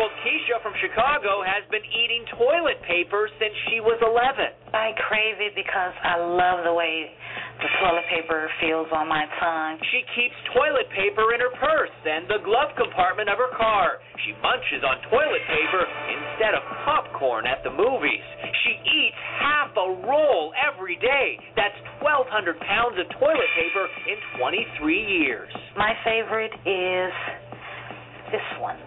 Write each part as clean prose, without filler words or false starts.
12-year-old Keisha from Chicago has been eating toilet paper since she was 11. I crave it because I love the way the toilet paper feels on my tongue. She keeps toilet paper in her purse and the glove compartment of her car. She munches on toilet paper instead of popcorn at the movies. She eats half a roll every day. That's 1,200 pounds of toilet paper in 23 years. My favorite is this one.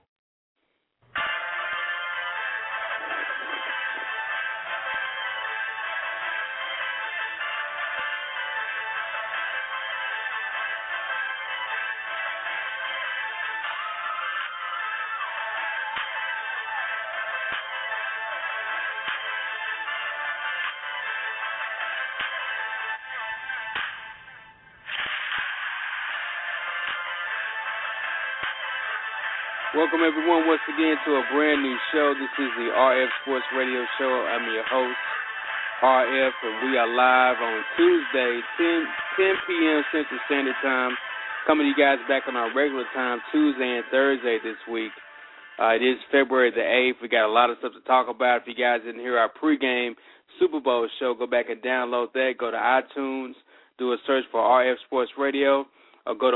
Welcome, everyone, once again to a brand new show. This is the RF Sports Radio Show. I'm your host, RF, and we are live on Tuesday, 10 p.m. Central Standard Time, coming to you guys back on our regular time, Tuesday and Thursday this week. It is February the 8th. We got a lot of stuff to talk about. If you guys didn't hear our pregame Super Bowl show, go back and download that. Go to iTunes, do a search for RF Sports Radio, or go to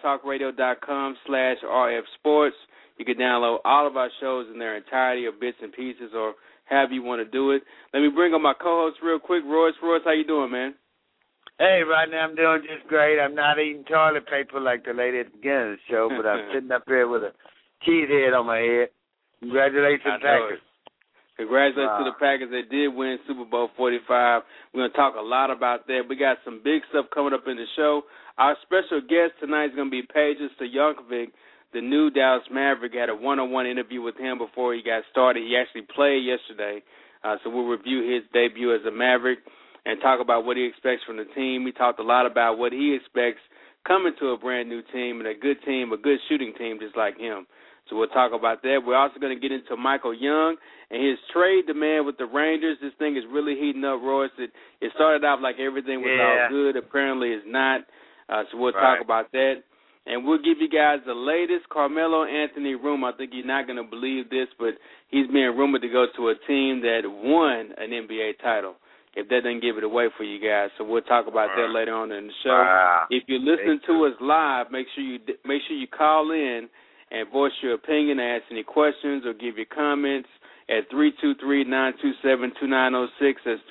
blogtalkradio.com/RF Sports. You can download all of our shows in their entirety or bits and pieces or however you want to do it. Let me bring on my co-host real quick. Royce, how you doing, man? Hey, right now I'm doing just great. I'm not eating toilet paper like the lady at the beginning of the show, but I'm sitting up here with a cheese head on my head. Congratulations, Packers. Congratulations to the Packers. They did win Super Bowl 45. We're going to talk a lot about that. We got some big stuff coming up in the show. Our special guest tonight is going to be Peja Stojakovic, the new Dallas Maverick. Had a one-on-one interview with him before he got started. He actually played yesterday, so we'll review his debut as a Maverick and talk about what he expects from the team. We talked a lot about what he expects coming to a brand-new team and a good shooting team just like him. So we'll talk about that. We're also going to get into Michael Young and his trade demand with the Rangers. This thing is really heating up, Royce. It started out like everything was all good. Apparently it's not. So we'll talk about that. And we'll give you guys the latest Carmelo Anthony rumor. I think you're not going to believe this, but he's being rumored to go to a team that won an NBA title, if that doesn't give it away for you guys. So we'll talk about that later on in the show. If you're listening to us live, make sure you call in and voice your opinion, ask any questions, or give your comments at 323-927-2906. That's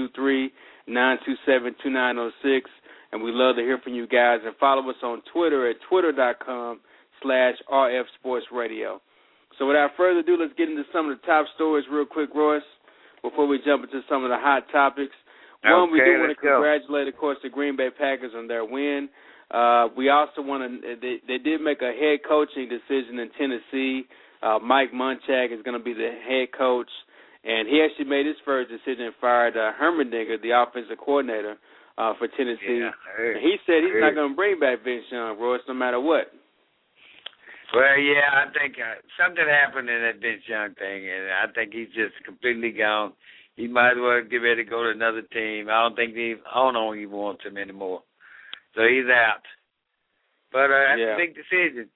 323-927-2906. And we love to hear from you guys. And follow us on Twitter at twitter.com/RF Sports Radio. So without further ado, let's get into some of the top stories real quick, Royce, before we jump into some of the hot topics. One, we do want to congratulate, of course, the Green Bay Packers on their win. We also want to they did make a head coaching decision in Tennessee. Mike Munchak is going to be the head coach. And he actually made his first decision and fired Hermendinger, the offensive coordinator, for Tennessee. He said he's not going to bring back Vince Young, Royce, no matter what. Well, yeah, I think something happened in that Vince Young thing, and I think he's just completely gone. He might as well get ready to go to another team. I don't even want him anymore. So he's out. But that's a big decision,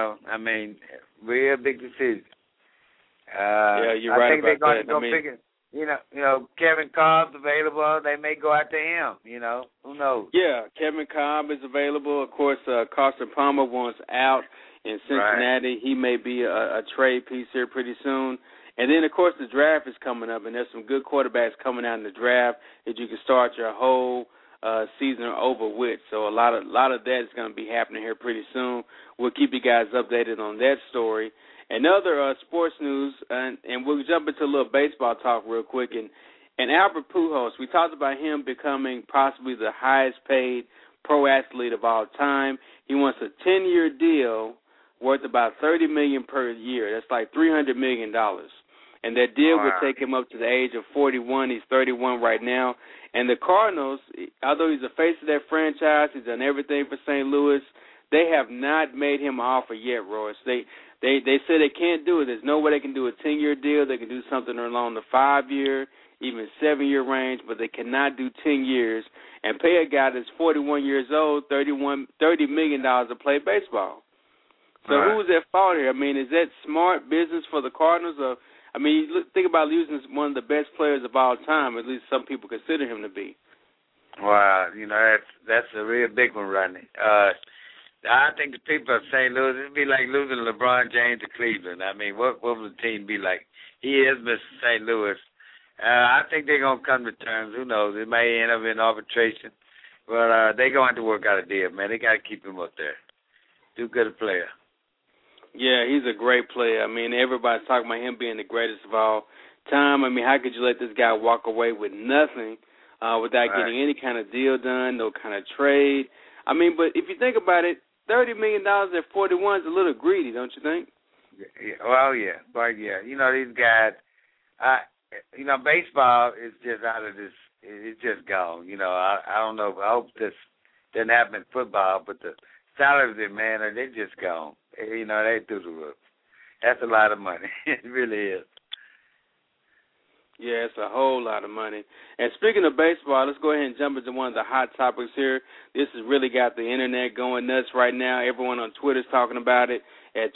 real big decision. You're right about that. I think they're going to pick it. Kevin Cobb's available. They may go after him. Who knows? Yeah, Kevin Cobb is available. Of course, Carson Palmer wants out in Cincinnati. He may be a trade piece here pretty soon. And then, of course, the draft is coming up, and there's some good quarterbacks coming out in the draft that you can start your whole season over with. So a lot of that is going to be happening here pretty soon. We'll keep you guys updated on that story. And other sports news, and we'll jump into a little baseball talk real quick. And Albert Pujols, we talked about him becoming possibly the highest-paid pro athlete of all time. He wants a 10-year deal worth about $30 million per year. That's like $300 million. And that deal would take him up to the age of 41. He's 31 right now. And the Cardinals, although he's the face of that franchise, he's done everything for St. Louis, they have not made him an offer yet, Royce. They say they can't do it. There's no way they can do a 10-year deal. They can do something along the 5-year, even 7-year range, but they cannot do 10 years and pay a guy that's 41 years old $30 million to play baseball. So who's at fault here? I mean, is that smart business for the Cardinals? Or, I mean, think about losing one of the best players of all time. At least some people consider him to be. Well, that's a real big one, Rodney. I think the people of St. Louis, it'd be like losing LeBron James to Cleveland. I mean, what would the team be like? He is Mr. St. Louis. I think they're going to come to terms. Who knows? It may end up in arbitration. But they're going to have to work out a deal, man. They got to keep him up there. Too good a player. Yeah, he's a great player. I mean, everybody's talking about him being the greatest of all time. I mean, how could you let this guy walk away with nothing without getting any kind of deal done, no kind of trade? I mean, but if you think about it, $30 million at 41 is a little greedy, don't you think? Yeah, well, yeah. But, yeah, these guys, baseball is just out of this. It's just gone. I don't know. I hope this doesn't happen in football, but the salaries, man, they're just gone. They through the roof. That's a lot of money. It really is. Yeah, it's a whole lot of money. And speaking of baseball, let's go ahead and jump into one of the hot topics here. This has really got the internet going nuts right now. Everyone on Twitter is talking about it at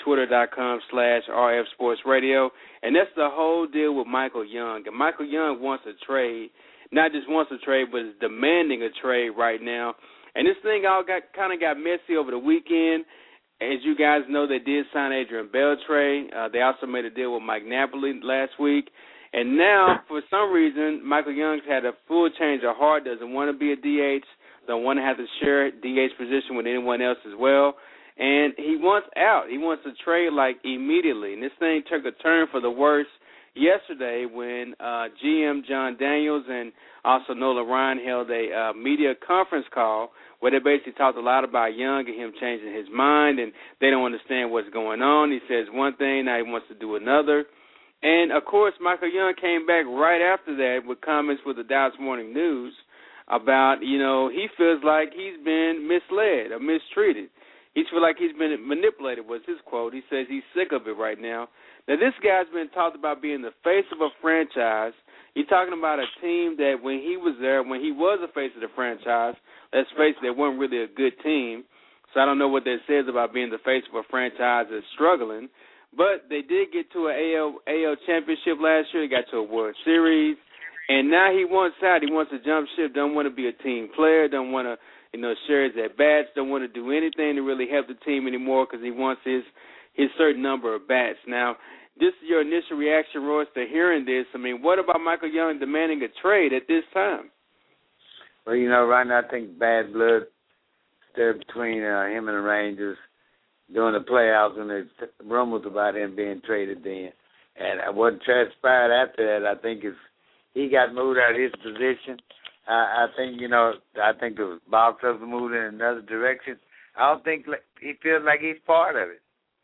twitter.com/RFSportsRadio. And that's the whole deal with Michael Young. And Michael Young wants a trade, not just wants a trade, but is demanding a trade right now. And this thing all got messy over the weekend. As you guys know, they did sign Adrian Beltre. They also made a deal with Mike Napoli last week. And now, for some reason, Michael Young's had a full change of heart, doesn't want to be a DH, don't want to have to share a DH position with anyone else as well. And he wants out. He wants to trade, like, immediately. And this thing took a turn for the worse yesterday when GM John Daniels and also Nolan Ryan held a media conference call where they basically talked a lot about Young and him changing his mind, and they don't understand what's going on. He says one thing, now he wants to do another. And, of course, Michael Young came back right after that with comments with the Dallas Morning News about, he feels like he's been misled or mistreated. He feels like he's been manipulated, was his quote. He says he's sick of it right now. Now, this guy's been talked about being the face of a franchise. He's talking about a team that when he was there, when he was the face of the franchise, let's face it, they weren't really a good team. So I don't know what that says about being the face of a franchise that's struggling. But they did get to an AL championship last year. They got to a World Series. And now he wants out. He wants to jump ship, don't want to be a team player, don't want to, share his at-bats, don't want to do anything to really help the team anymore because he wants his certain number of bats. Now, this is your initial reaction, Royce, to hearing this. I mean, what about Michael Young demanding a trade at this time? Well, right now I think bad blood stirred between him and the Rangers during the playoffs, and there's rumors about him being traded then. And what transpired after that, I think, is he got moved out of his position. I think the ball clubs moved in another direction. I don't think he feels like he's part of it.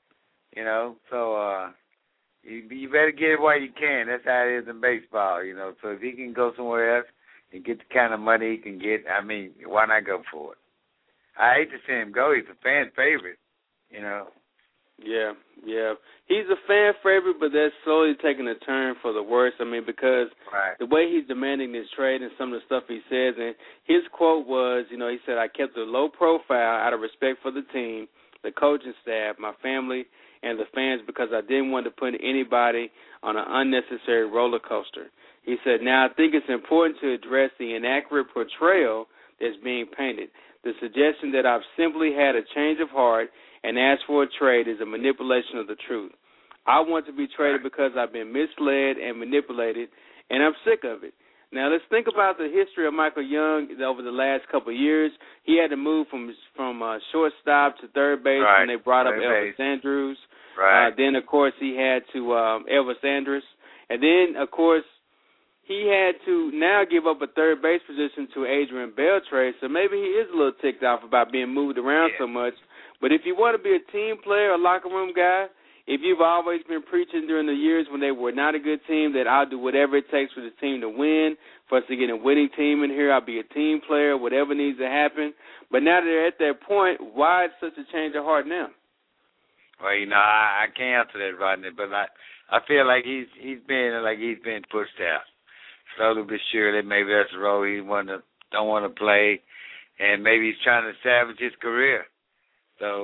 So you better get it while you can. That's how it is in baseball. So if he can go somewhere else and get the kind of money he can get, I mean, why not go for it? I hate to see him go. He's a fan favorite. Yeah. He's a fan favorite, but that's slowly taking a turn for the worse. I mean, because the way he's demanding this trade and some of the stuff he says, and his quote was, he said, I kept a low profile out of respect for the team, the coaching staff, my family, and the fans because I didn't want to put anybody on an unnecessary roller coaster. He said, now I think it's important to address the inaccurate portrayal that's being painted. The suggestion that I've simply had a change of heart and asked for a trade is a manipulation of the truth. I want to be traded because I've been misled and manipulated, and I'm sick of it. Now, let's think about the history of Michael Young over the last couple of years. He had to move from shortstop to third base when they brought up Elvis Andrus. Then, of course, he had to Elvis Andrus. And then, of course, he had to now give up a third base position to Adrian Beltre, so maybe he is a little ticked off about being moved around so much. But if you want to be a team player, a locker room guy, if you've always been preaching during the years when they were not a good team that I'll do whatever it takes for the team to win, for us to get a winning team in here, I'll be a team player, whatever needs to happen. But now that they're at that point, why is such a change of heart now? Well, I can't answer that, Rodney, but I feel like he's been pushed out. Slowly but surely, maybe that's the role he don't want to play, and maybe he's trying to salvage his career. So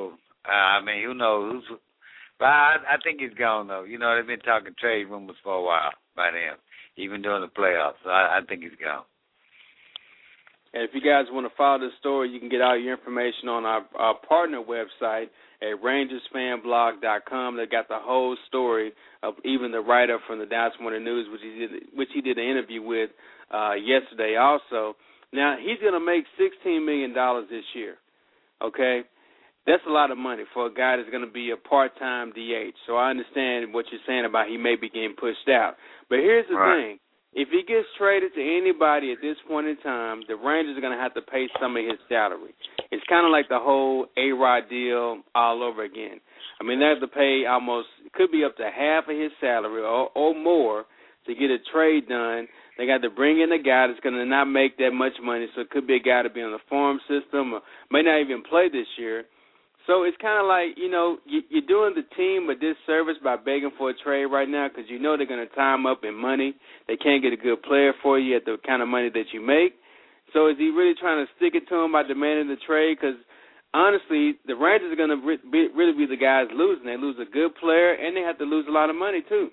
I mean, who knows? But I think he's gone, though. You know, they've been talking trade rumors for a while by him, even during the playoffs. So I think he's gone. And if you guys want to follow this story, you can get all your information on our partner website at RangersFanBlog.com. They got the whole story of even the write-up from the Dallas Morning News, which he did an interview with yesterday also. Now, he's going to make $16 million this year, okay? That's a lot of money for a guy that's going to be a part-time DH. So I understand what you're saying about he may be getting pushed out. But here's the thing. If he gets traded to anybody at this point in time, the Rangers are going to have to pay some of his salary. It's kind of like the whole A-Rod deal all over again. I mean, they have to pay almost, it could be up to half of his salary or more to get a trade done. They got to bring in a guy that's going to not make that much money, so it could be a guy to be on the farm system or may not even play this year. So it's kind of like, you know, you're doing the team a disservice by begging for a trade right now because you know they're going to tie him up in money. They can't get a good player for you at the kind of money that you make. So is he really trying to stick it to him by demanding the trade? Because, honestly, the Rangers are going to really be the guys losing. They lose a good player, and they have to lose a lot of money, too.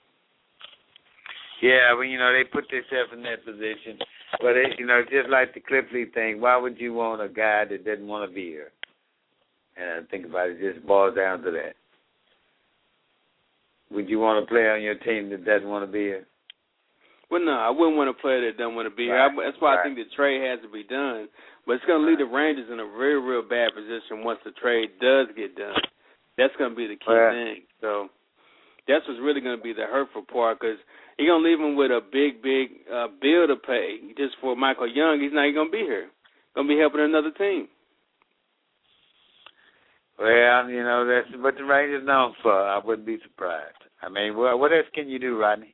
Yeah, well, you know, they put themselves in that position. But, you know, just like the Cliffley thing, why would you want a guy that doesn't want to be here? And I think about it, just boils down to that. Would you want a player on your team that doesn't want to be here? Well, no, I wouldn't want a player that doesn't want to be here. That's why I think the trade has to be done. But it's going to leave the Rangers in a very, real bad position once the trade does get done. That's going to be the key thing. So that's what's really going to be the hurtful part because he's going to leave him with a big, big bill to pay just for Michael Young. He's not going to be here. Going to be helping another team. Well, you know, that's what the Rangers known for. I wouldn't be surprised. I mean, what else can you do, Rodney?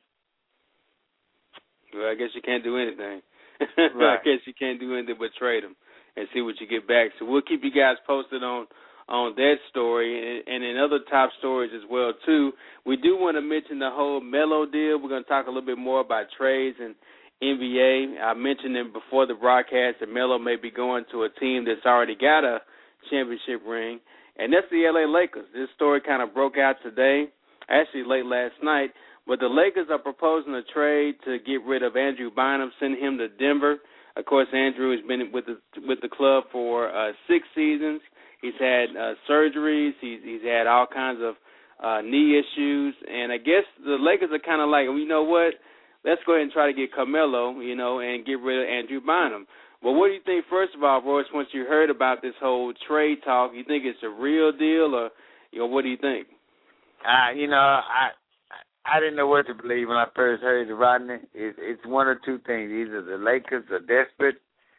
Well, I guess you can't do anything. Right. I guess you can't do anything but trade them and see what you get back. So we'll keep you guys posted on that story and in other top stories as well, too. We do want to mention the whole Melo deal. We're going to talk a little bit more about trades and NBA. I mentioned it before the broadcast that Melo may be going to a team that's already got a championship ring. And that's the L.A. Lakers. This story kind of broke out today, actually late last night. But the Lakers are proposing a trade to get rid of Andrew Bynum, send him to Denver. Of course, Andrew has been with the club for 6 seasons. He's had surgeries. He's had all kinds of knee issues. And I guess the Lakers are kind of like, well, you know what? Let's go ahead and try to get Carmelo, you know, and get rid of Andrew Bynum. Well, what do you think, first of all, Royce, once you heard about this whole trade talk, you think it's a real deal or, you know, what do you think? You know, I didn't know what to believe when I first heard it, Rodney. It's one or two things. Either the Lakers are desperate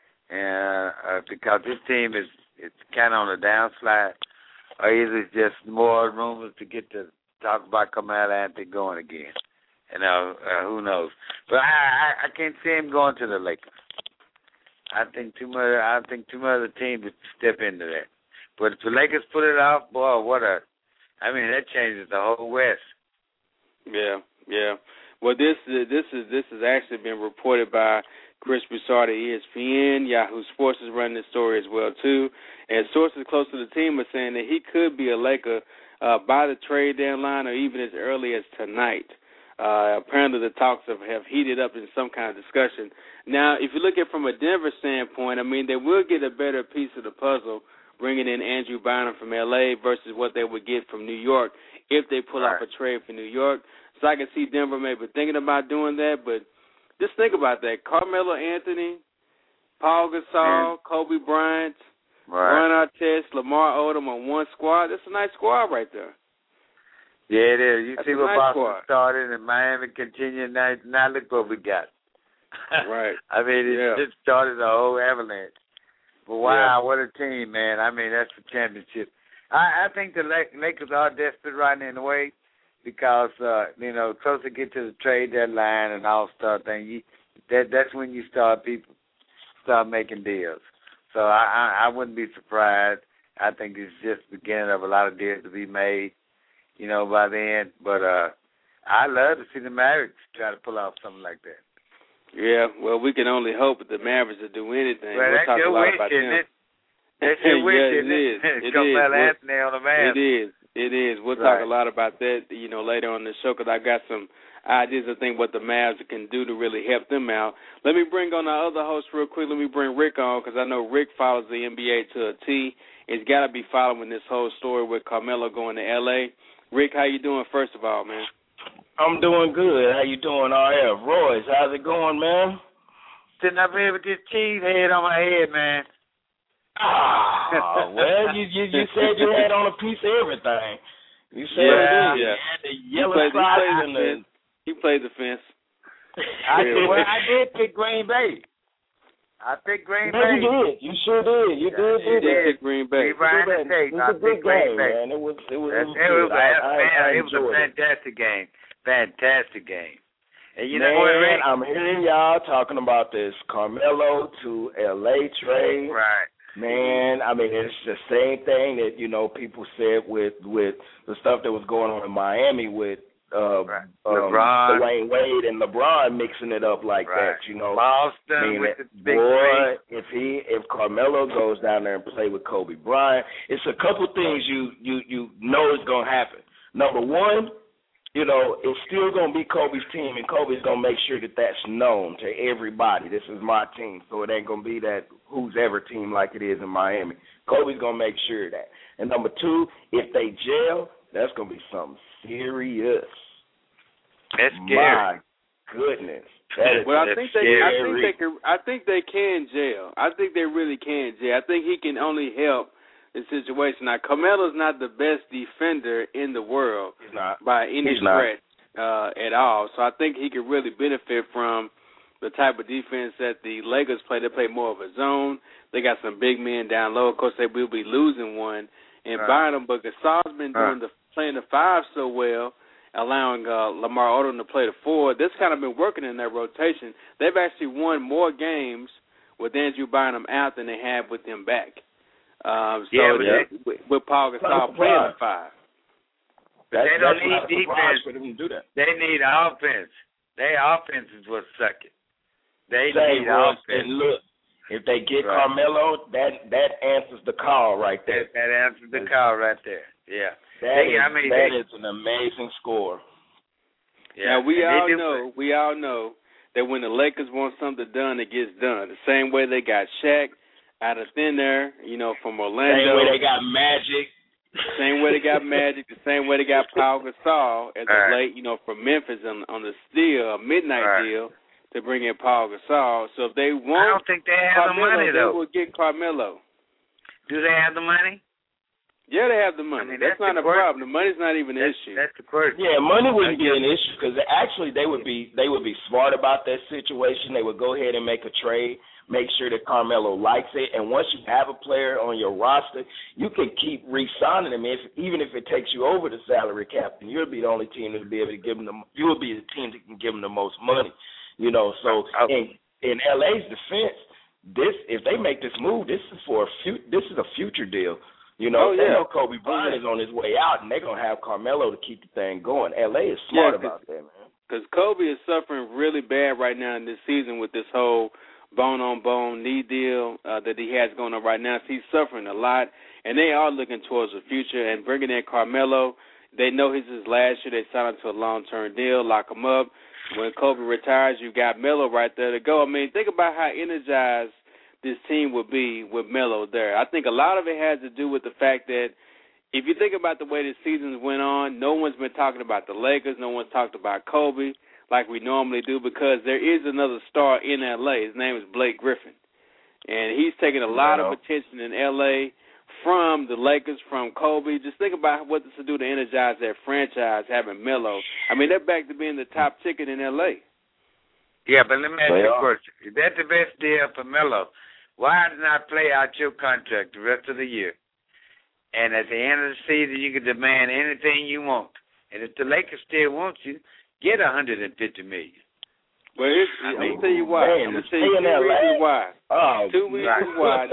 because this team it's kind of on a downslide, or either it's just more rumors to get to talk about Carmelo Anthony going again. You know, who knows? But I can't see him going to the Lakers. I think too much other teams would step into that. But if the Lakers put it off, boy, that changes the whole West. Yeah. Well, this has actually been reported by Chris Broussard of ESPN. Yahoo Sports is running this story as well too. And sources close to the team are saying that he could be a Laker by the trade deadline or even as early as tonight. Apparently the talks have heated up in some kind of discussion. Now, if you look at it from a Denver standpoint, I mean, they will get a better piece of the puzzle bringing in Andrew Bynum from L.A. versus what they would get from New York if they pull off a trade for New York. So I can see Denver maybe thinking about doing that, but just think about that. Carmelo Anthony, Paul Gasol, Kobe Bryant, Ron Artest, Lamar Odom on one squad. That's a nice squad right there. Yeah, it is. You see what Boston started and Miami continued. Now look what we got. Right. I mean, it started a whole avalanche. But wow, what a team, man. I mean, that's the championship. I think the Lakers are desperate right now in a way because, you know, closer get to the trade deadline and all-star thing, that's when you start making deals. So I wouldn't be surprised. I think it's just the beginning of a lot of deals to be made, you know, by then. But I love to see the Mavericks try to pull off something like that. Yeah, well, we can only hope that the Mavericks will do anything. Well, we'll talk a lot about them. Isn't it? That's your wish, isn't it? It's Carmelo Anthony on the Mavs. It is. We'll talk a lot about that, later on the show, because I got some ideas of things what the Mavs can do to really help them out. Let me bring on our other host real quick. Let me bring Rick on, because I know Rick follows the NBA to a T. He's got to be following this whole story with Carmelo going to L.A. Rick, how you doing, first of all, man? I'm doing good. How you doing, RF? Royce, how's it going, man? Sitting up here with this cheese head on my head, man. Well, you said you had on a piece of everything. You said you had the yellow socks and the... He played the fence. I did pick Green Bay. I picked Green Bay. You did. You sure did. You did pick Green Bay. It was a big game, man. It was a fantastic game. Fantastic game. And you know what, man? I'm hearing y'all talking about this Carmelo to L.A. trade. Right. Man, I mean, it's the same thing that, people said with the stuff that was going on in Miami with LeBron. Dwayne Wade and LeBron mixing it up like that, Boston with the big three. If Carmelo goes down there and play with Kobe Bryant, it's a couple things you know is going to happen. Number one, it's still going to be Kobe's team, and Kobe's going to make sure that that's known to everybody. This is my team, so it ain't going to be that who's ever team like it is in Miami. Kobe's going to make sure of that. And number two, if they jail, that's going to be something serious. That's scary. My goodness. I think they can jail. I think they really can jail. I think he can only help the situation. Now, Carmelo's not the best defender in the world by any stretch at all. So I think he could really benefit from the type of defense that the Lakers play. They play more of a zone. They got some big men down low. Of course, they will be losing one and buying them. But Gasol's been playing the five so well, allowing Lamar Odom to play the four. This kind of been working in their rotation. They've actually won more games with Andrew Bynum out than they have with him back. With Paul Gasol playing the five. They don't need defense. For them to do that. They need offense. Their offense is what's sucking. They need offense. And look, if they get Carmelo, that answers the call right there. That answers the call right there. Yeah. That is an amazing score. Now Yeah. we all know that when the Lakers want something done, it gets done. The same way they got Shaq out of thin there, from Orlando. Same way they got Magic. Same way they got Magic. The same way they got Paul Gasol as of late, from Memphis on the midnight deal to bring in Paul Gasol. So if they want, I don't think they have the money though. They will get Carmelo. Do they have the money? Yeah, they have the money. That's not a problem. The money's not even an issue. That's the question. Yeah, money wouldn't be an issue because actually they would be smart about that situation. They would go ahead and make a trade, make sure that Carmelo likes it, and once you have a player on your roster, you can keep re-signing him even if it takes you over the salary cap, and you'll be the only team that will be able to give him you will be the team that can give him the most money. So in LA's defense, if they make this move, this is a future deal. They know Kobe Bryant is on his way out, and they're going to have Carmelo to keep the thing going. L.A. is smart about that, man. Because Kobe is suffering really bad right now in this season with this whole bone-on-bone knee deal that he has going on right now. So he's suffering a lot, and they are looking towards the future. And bringing in Carmelo, they know this is his last year. They signed him to a long-term deal, lock him up. When Kobe retires, you got Melo right there to go. I mean, think about how energized this team would be with Melo there. I think a lot of it has to do with the fact that if you think about the way the seasons went on, no one's been talking about the Lakers, no one's talked about Kobe like we normally do because there is another star in L.A. His name is Blake Griffin. And he's taking a lot of attention in L.A. from the Lakers, from Kobe. Just think about what this will do to energize that franchise, having Melo. I mean, they're back to being the top ticket in L.A. Yeah, but let me ask you a question. If that's the best deal for Melo, why not play out your contract the rest of the year? And at the end of the season, you can demand anything you want. And if the Lakers still want you, get $150 million. Well, I'm going to tell you why. I'm going to tell you two reasons why. Two reasons why.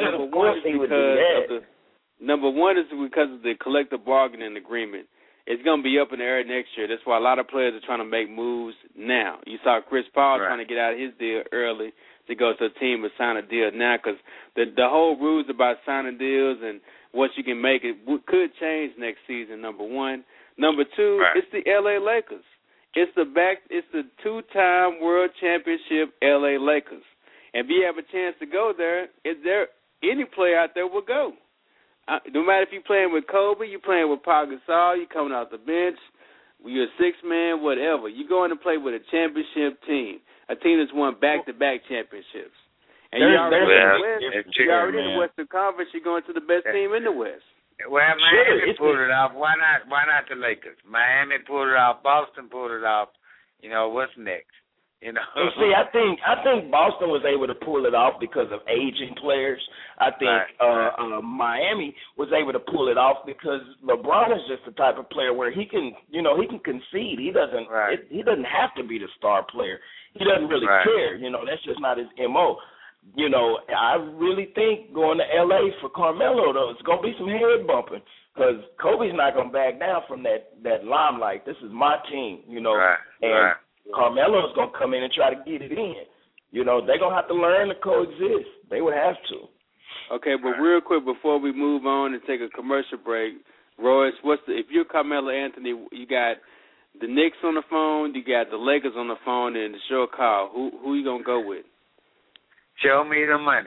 Number one is because of the collective bargaining agreement. It's going to be up in the air next year. That's why a lot of players are trying to make moves now. You saw Chris Paul trying to get out of his deal early to go to a team and sign a deal now, because the whole rules about signing deals and what you can make it could change next season. Number one. Number two, It's the L.A. Lakers. It's the two-time world championship L.A. Lakers. And if you have a chance to go there, any player out there will go. No matter if you're playing with Kobe, you're playing with Pau Gasol, you're coming off the bench, you're a six-man, whatever. You're going to play with a championship team, a team that's won back-to-back championships. And you're already in the Western Conference. You're going to the best team in the West. Well, Miami pulled it off. Why not the Lakers? Miami pulled it off. Boston pulled it off. What's next? Well, see, I think Boston was able to pull it off because of aging players. I think Miami was able to pull it off because LeBron is just the type of player where he can concede. He doesn't have to be the star player. He doesn't really care. That's just not his MO. I really think going to L.A. for Carmelo, though, it's going to be some head bumping because Kobe's not going to back down from that limelight. This is my team, and Carmelo's going to come in and try to get it in. They're going to have to learn to coexist. They would have to. Okay, but real quick before we move on and take a commercial break, Royce, if you're Carmelo Anthony, you got the Knicks on the phone, you got the Lakers on the phone, and the show call. Who you going to go with? Show me the money.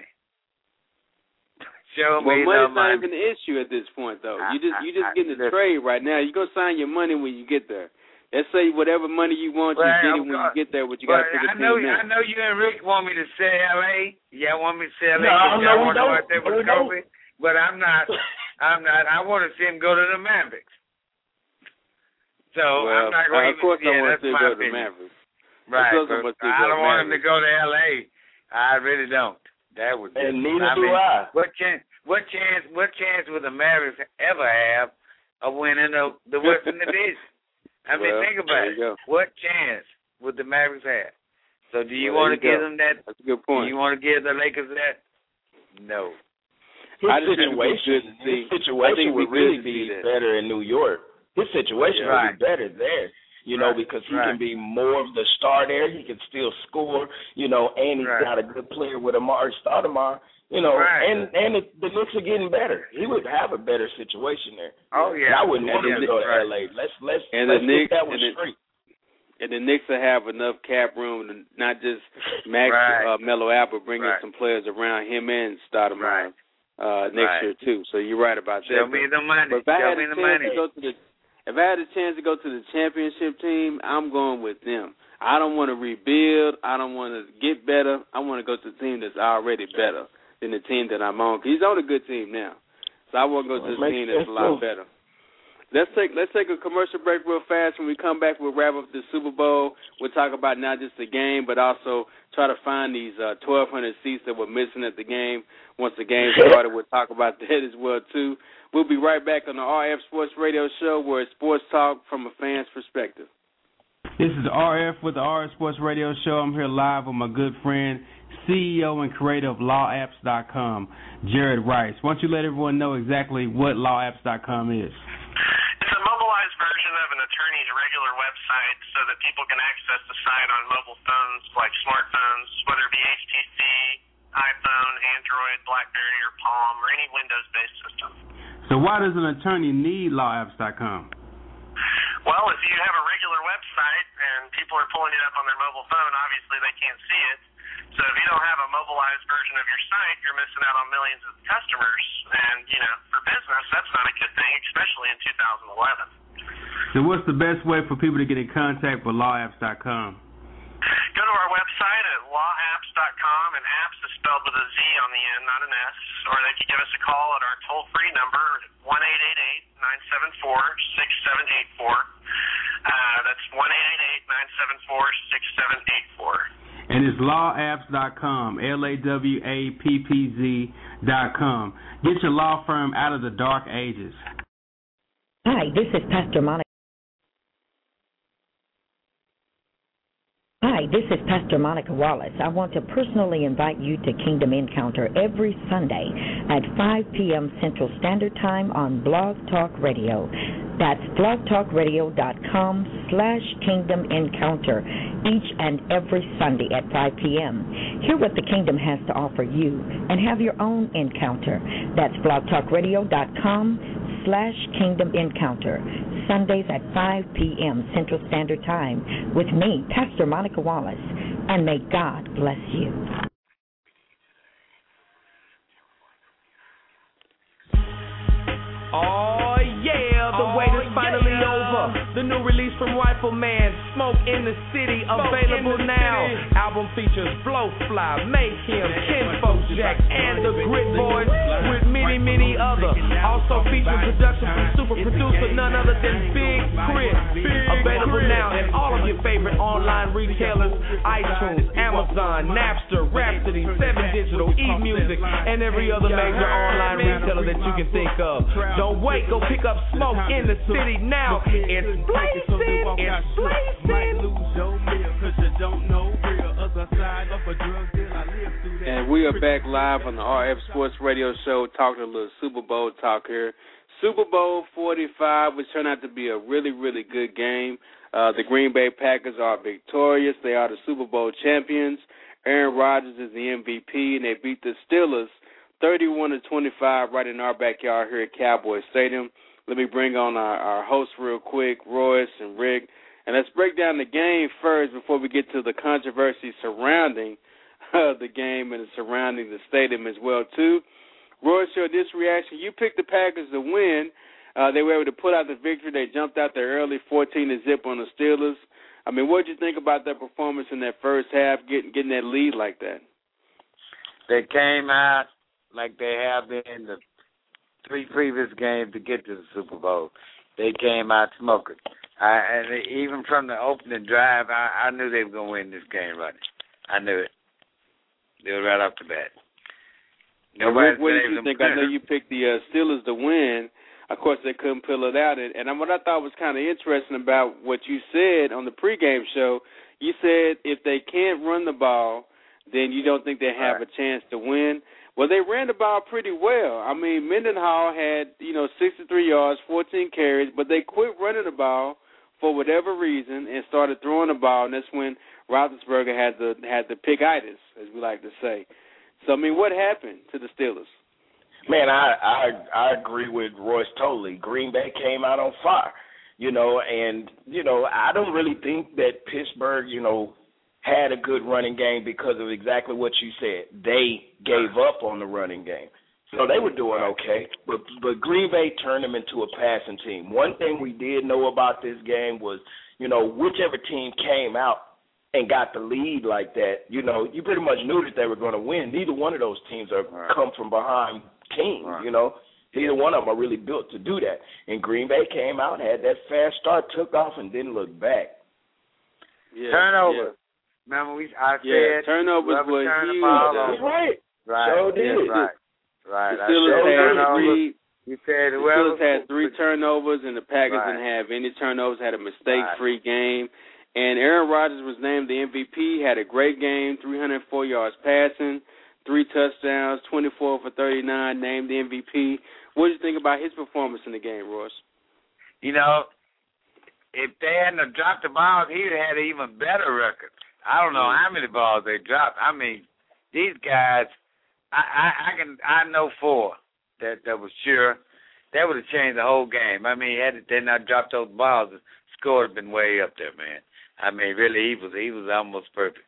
Money's not even an issue at this point, though. You just getting the trade right now. You're going to sign your money when you get there. Let's say whatever money you want, you get it when you get there, but you got to pick a team now. I know you and Rick want me to say L.A. Y'all want me to say L.A. because y'all want to go out there with Kobe. But I'm not. I want to see him go to the Mavericks. So I'm not going to of course I want to see him go to the Mavericks. Right. I don't want him to go to L.A. I really don't. That would. And neither do I. What chance would the Mavericks ever have of winning the Western Division? I mean, think about it. What chance would the Mavericks have? So do you want to give them that? That's a good point. Do you want to give the Lakers that? No. His situation would really be better in New York. His situation would be better there. Because he can be more of the star there. He can still score, and he's got a good player with Amar'e Stoudemire, and the Knicks are getting better. He would have a better situation there. Oh, yeah. I wouldn't want him to go to L.A. Let's get that one straight. And the Knicks will have enough cap room to not just max Melo out, but bring in some players around him and Stoudemire next year, too. So you're right about that. Show me the money. But if I had a chance to go to the championship team, I'm going with them. I don't want to rebuild. I don't want to get better. I want to go to a team that's already better than the team that I'm on. He's on a good team now. So I want to go to a team that's a lot better. Let's take a commercial break real fast. When we come back, we'll wrap up the Super Bowl. We'll talk about not just the game, but also try to find these 1,200 seats that were missing at the game. Once the game started, we'll talk about that as well, too. We'll be right back on the RF Sports Radio Show, where it's sports talk from a fan's perspective. This is RF with the RF Sports Radio Show. I'm here live with my good friend, CEO and creator of LawApps.com, Jared Rice. Why don't you let everyone know exactly what LawApps.com is? It's a mobilized version of an attorney's regular website so that people can access the site on mobile phones like smartphones, whether it be HTC, iPhone, Android, BlackBerry, or Palm, or any Windows-based system. So why does an attorney need LawApps.com? Well, if you have a regular website and people are pulling it up on their mobile phone, obviously they can't see it. So if you don't have a mobilized version of your site, you're missing out on millions of customers. And, for business, that's not a good thing, especially in 2011. So what's the best way for people to get in contact with LawApps.com? Go to our website at lawapps.com, and apps is spelled with a Z on the end, not an S. Or they can give us a call at our toll-free number, 1-888-974-6784. That's 1-888-974-6784. And it's lawapps.com, LAWAPPZ.com. Get your law firm out of the dark ages. Hi, this is Pastor Monica. Hi, this is Pastor Monica Wallace. I want to personally invite you to Kingdom Encounter every Sunday at 5 p.m. Central Standard Time on Blog Talk Radio. That's blogtalkradio.com/. blogtalkradio.com/Kingdom Encounter each and every Sunday at 5 p.m. Hear what the Kingdom has to offer you and have your own encounter. That's blogtalkradio.com/Kingdom Encounter, Sundays at 5 p.m. Central Standard Time with me, Pastor Monica Wallace, and may God bless you. Oh, yeah, the wait is finally over. The new release from Rifleman, Smoke in the City, available now. Album features Blowfly, Make Him, Kinfolk Jack, and the Grit Boys with many others. Also featuring production from super producer none other than Big Crit. Available now in all of your favorite online retailers, iTunes, Amazon, Napster, Rhapsody, 7 Digital, eMusic, and every other major online retailer that you can think of. Don't wait, go pick up Smoke in the City now. It's blazing, it's blazing. And we are back live on the RF Sports Radio Show, talking a little Super Bowl talk here. Super Bowl 45, which turned out to be a really, really good game. The Green Bay Packers are victorious. They are the Super Bowl champions. Aaron Rodgers is the MVP, and they beat the Steelers 31-25 right in our backyard here at Cowboy Stadium. Let me bring on our hosts real quick, Royce and Rick, and let's break down the game first before we get to the controversy surrounding the game and surrounding the stadium as well, too. Royce, your initial reaction, you picked the Packers to win. They were able to put out the victory. They jumped out there early, 14-0 on the Steelers. I mean, what did you think about their performance in that first half, getting that lead like that? They came out like they have been in the 3 previous games to get to the Super Bowl. They came out smoking. And even from the opening drive, I knew they were going to win this game running. I knew it. They were right off the bat. Rick, what did you think? I know you picked the Steelers to win. Of course, they couldn't pull it out. And what I thought was kind of interesting about what you said on the pregame show, you said if they can't run the ball, then you don't think they have a chance to win. Well, they ran the ball pretty well. I mean, Mendenhall had, 63 yards, 14 carries, but they quit running the ball for whatever reason and started throwing the ball, and that's when Roethlisberger had the pick-itis, as we like to say. So, I mean, what happened to the Steelers? Man, I agree with Royce totally. Green Bay came out on fire, and, I don't really think that Pittsburgh, had a good running game because of exactly what you said. They gave up on the running game. So they were doing okay, but Green Bay turned them into a passing team. One thing we did know about this game was, whichever team came out and got the lead like that, you pretty much knew that they were going to win. Neither one of those teams are come from behind teams, Neither one of them are really built to do that. And Green Bay came out, had that fast start, took off, and didn't look back. Yeah, turnover. Yeah. Remember, I said turnovers were huge. Right. So did. Yeah, right. The Steelers had 3 turnovers, and the Packers didn't have any turnovers, had a mistake-free game. And Aaron Rodgers was named the MVP, had a great game, 304 yards passing, 3 touchdowns, 24 for 39, named the MVP. What did you think about his performance in the game, Royce? If they hadn't dropped the ball, he'd have had an even better record. I don't know how many balls they dropped. I mean, these guys, I know 4 that was sure. That would have changed the whole game. I mean, had they not dropped those balls, the score would have been way up there, man. I mean, really, he was almost perfect.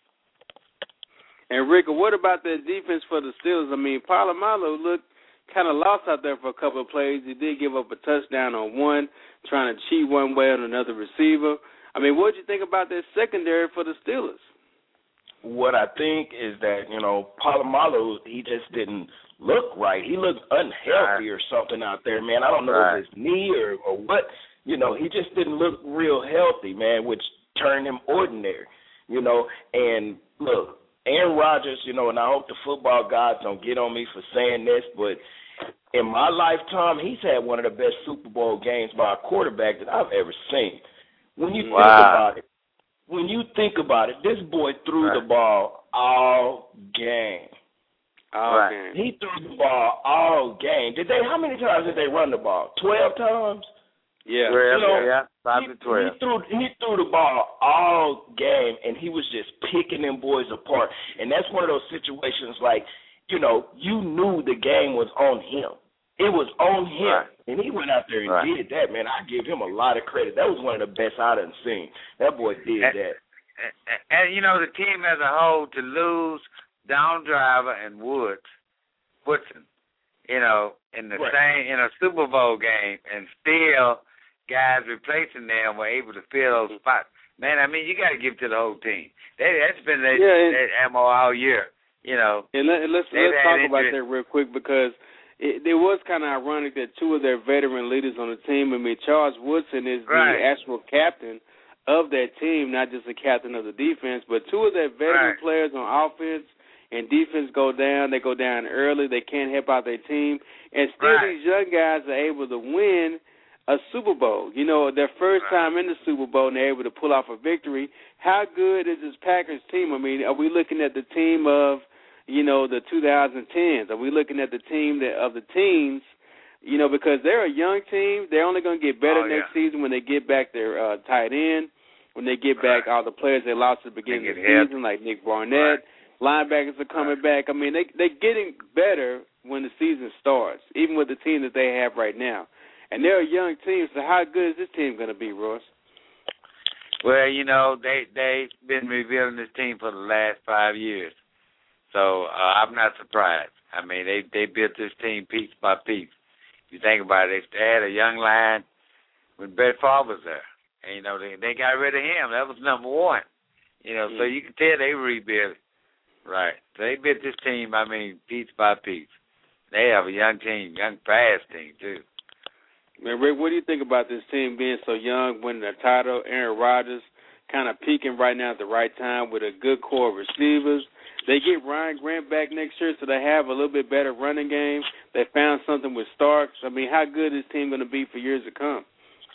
And Rick, what about the defense for the Steelers? I mean, Polamalu looked kind of lost out there for a couple of plays. He did give up a touchdown on one, trying to cheat one way on another receiver. I mean, what did you think about that secondary for the Steelers? What I think is that, Polamalu, he just didn't look right. He looked unhealthy or something out there, man. I don't know if it's knee or what. He just didn't look real healthy, man, which turned him ordinary, And, look, Aaron Rodgers, and I hope the football gods don't get on me for saying this, but in my lifetime, he's had one of the best Super Bowl games by a quarterback that I've ever seen. When you think about it, this boy threw the ball all game. All game. He threw the ball all game. How many times did they run the ball? 12 times? Yeah. 5 to 12. He threw the ball all game, and he was just picking them boys apart. And that's one of those situations like, you knew the game was on him. It was on him, right. And he went out there and did that, man. I give him a lot of credit. That was one of the best I done seen. That boy did that. And the team as a whole, to lose Don Driver and Woodson, in the same, in a Super Bowl game, and still guys replacing them were able to fill those spots. Man, I mean, you got to give it to the whole team. That's been their MO all year, And let's talk about that real quick, because it was kind of ironic that two of their veteran leaders on the team, I mean, Charles Woodson is the actual captain of that team, not just the captain of the defense, but two of their veteran players on offense and defense go down. They go down early. They can't help out their team. And still these young guys are able to win a Super Bowl. Their first time in the Super Bowl, and they're able to pull off a victory. How good is this Packers team? I mean, are we looking at the team of, the 2010s? Are we looking at the team of the teens? Because they're a young team. They're only going to get better next season when they get back their tight end, when they get back all the players they lost at the beginning of the season, like Nick Barnett. Linebackers are coming back. I mean, they're getting better when the season starts, even with the team that they have right now. And they're a young team, so how good is this team going to be, Royce? Well, they've been rebuilding this team for the last 5 years. So I'm not surprised. I mean, they built this team piece by piece. If you think about it, they had a young line when Brett Favre was there. And, they got rid of him. That was number one. So you can tell they rebuilt it. Right. So they built this team, I mean, piece by piece. They have a young team, young, fast team, too. Man, Rick, what do you think about this team being so young, winning the title? Aaron Rodgers kind of peaking right now at the right time with a good core of receivers. They get Ryan Grant back next year, so they have a little bit better running game. They found something with Starks. I mean, how good is this team going to be for years to come?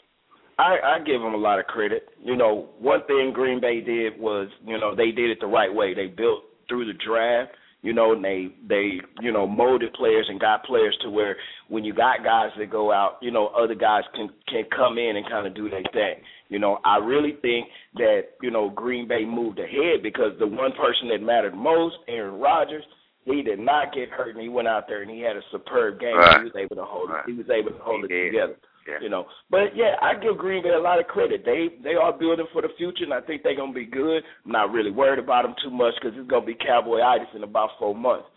I give them a lot of credit. One thing Green Bay did was, they did it the right way. They built through the draft, and they molded players and got players to where when you got guys that go out, other guys can come in and kind of do their thing. I really think that, Green Bay moved ahead because the one person that mattered most, Aaron Rodgers, he did not get hurt, and he went out there and he had a superb game. Right. He was able to hold it. He was able to hold it together. Yeah. But I give Green Bay a lot of credit. They are building for the future, and I think they're gonna be good. I'm not really worried about them too much because it's gonna be cowboyitis in about 4 months.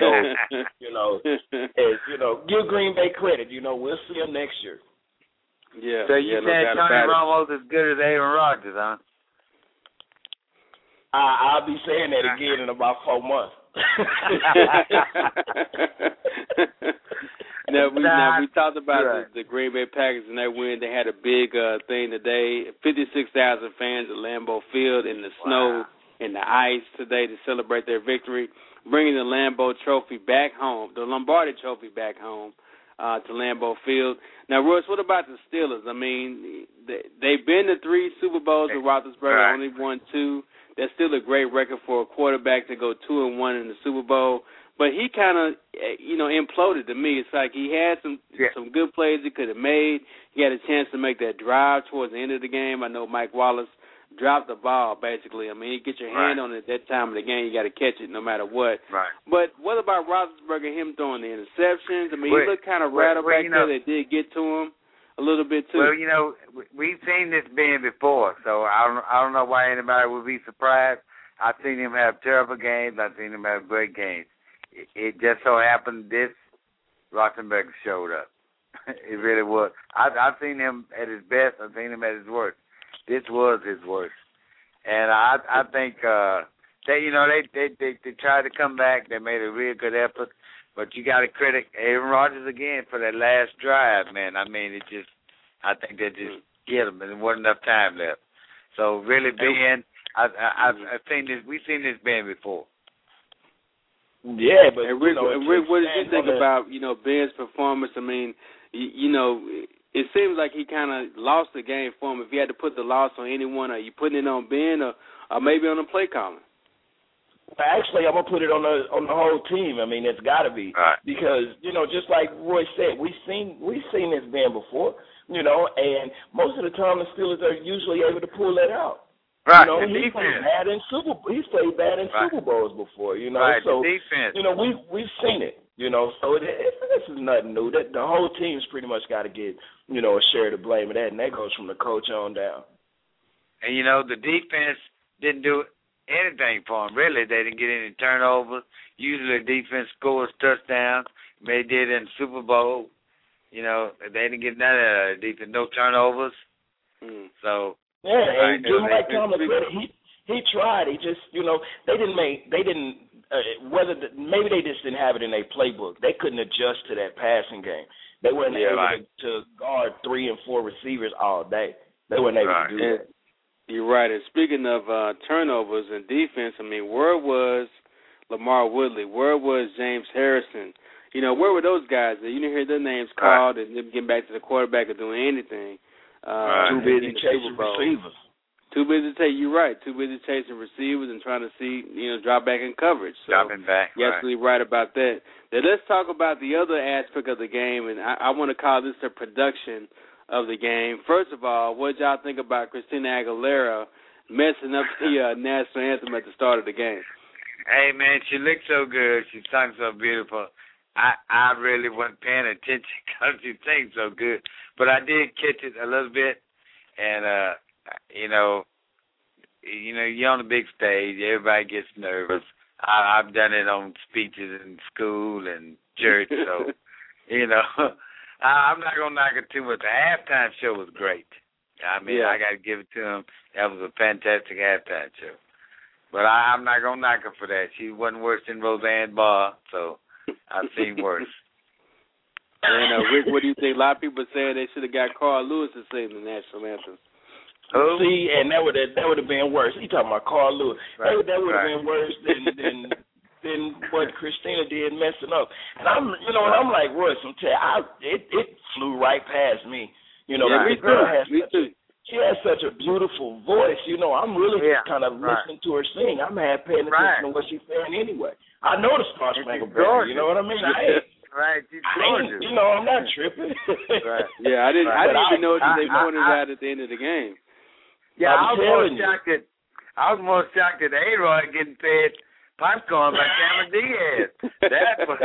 So give Green Bay credit. We'll see them next year. Yeah. So you said Tony Romo's as good as Aaron Rodgers, huh? I'll be saying that again in about 4 months. Now we talked about the Green Bay Packers and that win. They had a big thing today. 56,000 fans at Lambeau Field in the snow and the ice today to celebrate their victory, bringing the Lambeau Trophy back home, the Lombardi Trophy back home to Lambeau Field. Now, Royce, what about the Steelers? I mean, they've been to 3 Super Bowls with Roethlisberger, only won 2. That's still a great record for a quarterback to go 2-1 in the Super Bowl. But he kind of, imploded to me. It's like he had some good plays he could have made. He had a chance to make that drive towards the end of the game. I know Mike Wallace dropped the ball, basically. I mean, you get your hand on it at that time of the game, you got to catch it no matter what. Right. But what about Roethlisberger, him throwing the interceptions? I mean, he looked kind of rattled back there. They did get to him a little bit, too. Well, we've seen this being before, so I don't know why anybody would be surprised. I've seen him have terrible games. I've seen him have great games. It just so happened this Roethlisberger showed up. It really was. I've seen him at his best. I've seen him at his worst. This was his worst. And I think they tried to come back. They made a real good effort. But you got to credit Aaron Rodgers again for that last drive, man. I mean, I think they just hit him, and there wasn't enough time left. So really, I've seen this. We've seen this Ben before. Yeah, but Rick, what did you think about Ben's performance? I mean, it seems like he kind of lost the game for him. If you had to put the loss on anyone, are you putting it on Ben or maybe on the play calling? Actually, I'm gonna put it on the whole team. I mean, it's got to be because just like Roy said, we've seen this Ben before. and most of the time the Steelers are usually able to pull that out. Right, He's played bad in Super Bowls before, Right, so, the defense. we've seen it, so this is nothing new. The whole team's pretty much got to get, a share of the blame of that, and that goes from the coach on down. And, the defense didn't do anything for them, really. They didn't get any turnovers. Usually the defense scores touchdowns. They did in the Super Bowl. They didn't get none of that defense, no turnovers. So... Yeah, and give Mike Tomlin credit. He tried. He just, maybe they just didn't have it in their playbook. They couldn't adjust to that passing game. They weren't able to guard 3 and 4 receivers all day. They weren't able to do that. You're right. And speaking of turnovers and defense, where was Lamar Woodley? Where was James Harrison? Where were those guys? You didn't hear their names called and them getting back to the quarterback or doing anything. Too busy chasing receivers. You're right. Too busy chasing receivers and trying to see, drop back in coverage. So dropping back. You're absolutely right about that. Now let's talk about the other aspect of the game, and I want to call this the production of the game. First of all, what did y'all think about Christina Aguilera messing up the national anthem at the start of the game? Hey, man, she looked so good. She sung so beautiful. I really wasn't paying attention because she sang so good. But I did catch it a little bit. And, you're on the big stage. Everybody gets nervous. I've done it on speeches in school and church. So, I'm not going to knock it too much. The halftime show was great. I got to give it to them. That was a fantastic halftime show. But I'm not going to knock her for that. She wasn't worse than Roseanne Barr, so I've seen worse. And Rick, what do you think? A lot of people saying they should have got Carl Lewis to sing the national anthem. Oh. See, and that would have been worse. You talking about Carl Lewis? Right. That would have been worse than what Christina did messing up. And I'm like Royce. It flew right past me. Me too. She has such a beautiful voice. I'm really just kind of listening to her sing. I'm half paying attention to what she's saying anyway. I know the Star Spangled Banner. You know what I mean? Right, she's gorgeous. I'm not tripping. Right. Yeah, I didn't even know that they pointed out at the end of the game. Yeah, I was more shocked at A-Rod getting fed popcorn by Cameron Diaz. That was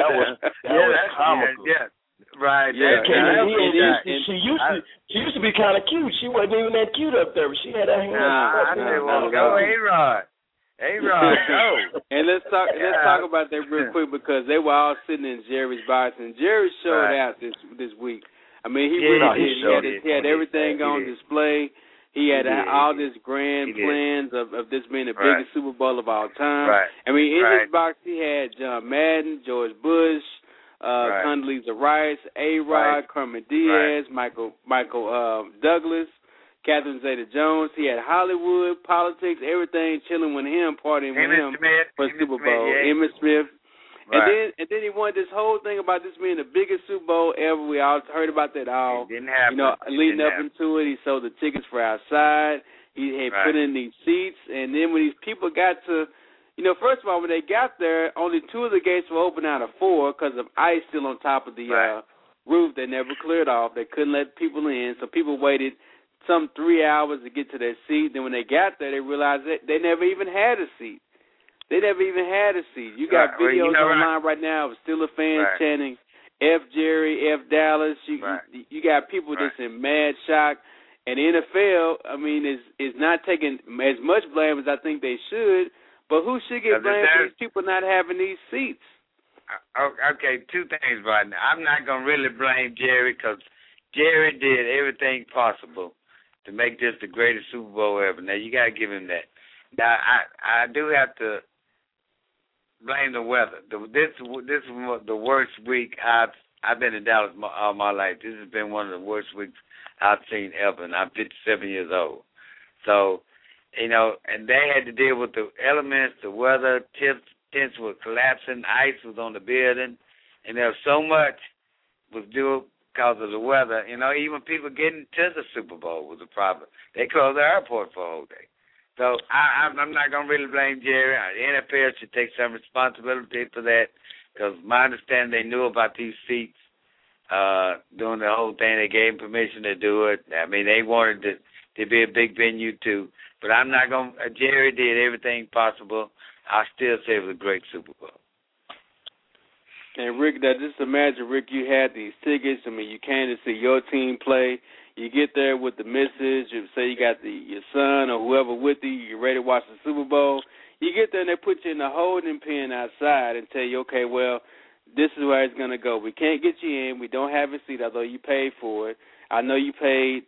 comical. Yeah. Right. Yeah. She used to be kind of cute. She wasn't even that cute up there, but she had her hands. I said, well, go A-Rod. A-Rod, go. And let's talk about that real quick because they were all sitting in Jerry's box, and Jerry showed out this week. He really did. He had everything on display. He had all this grand plans of this being the biggest Super Bowl of all time. Right. In his box he had John Madden, George Bush, Condoleezza Rice, A-Rod, Kermit Diaz, Michael Douglas, Catherine Zeta-Jones. He had Hollywood, politics, everything chilling with him, partying with him for Super Bowl. Emmitt Smith. Right. And then he wanted this whole thing about this being the biggest Super Bowl ever. We all heard about that all. It didn't happen. Leading up into it, he sold the tickets for outside. He had put in these seats. And then when these people got to, first of all, when they got there, only 2 of the gates were open out of 4 because of ice still on top of the roof. They never cleared off. They couldn't let people in, so people waited some 3 hours to get to their seat. Then when they got there, they realized that they never even had a seat. You got videos online right now of Steelers fans chanting F Jerry, F Dallas. You got people just in mad shock. And the NFL, is not taking as much blame as I think they should. But who should get blamed for these people not having these seats? Okay, 2 things right now. I'm not going to really blame Jerry because Jerry did everything possible to make this the greatest Super Bowl ever. Now, you got to give him that. Now, I do have to blame the weather. This is the worst week I've been in Dallas all my life. This has been one of the worst weeks I've seen ever, and I'm 57 years old. So, and they had to deal with the elements, the weather, tents were collapsing, ice was on the building, and there was so much was due because of the weather. Even people getting to the Super Bowl was a problem. They closed the airport for a whole day. So I'm not going to really blame Jerry. The NFL should take some responsibility for that because my understanding they knew about these seats doing the whole thing. They gave him permission to do it. I mean, they wanted to be a big venue too. But I'm not going to. Jerry did everything possible. I still say it was a great Super Bowl. And, Rick, just imagine, Rick, you had these tickets. I mean, you came to see your team play. You get there with the missus. You say you got your son or whoever with you. You're ready to watch the Super Bowl. You get there and they put you in the holding pen outside and tell you, okay, well, this is where it's going to go. We can't get you in. We don't have a seat, although you paid for it. I know you paid,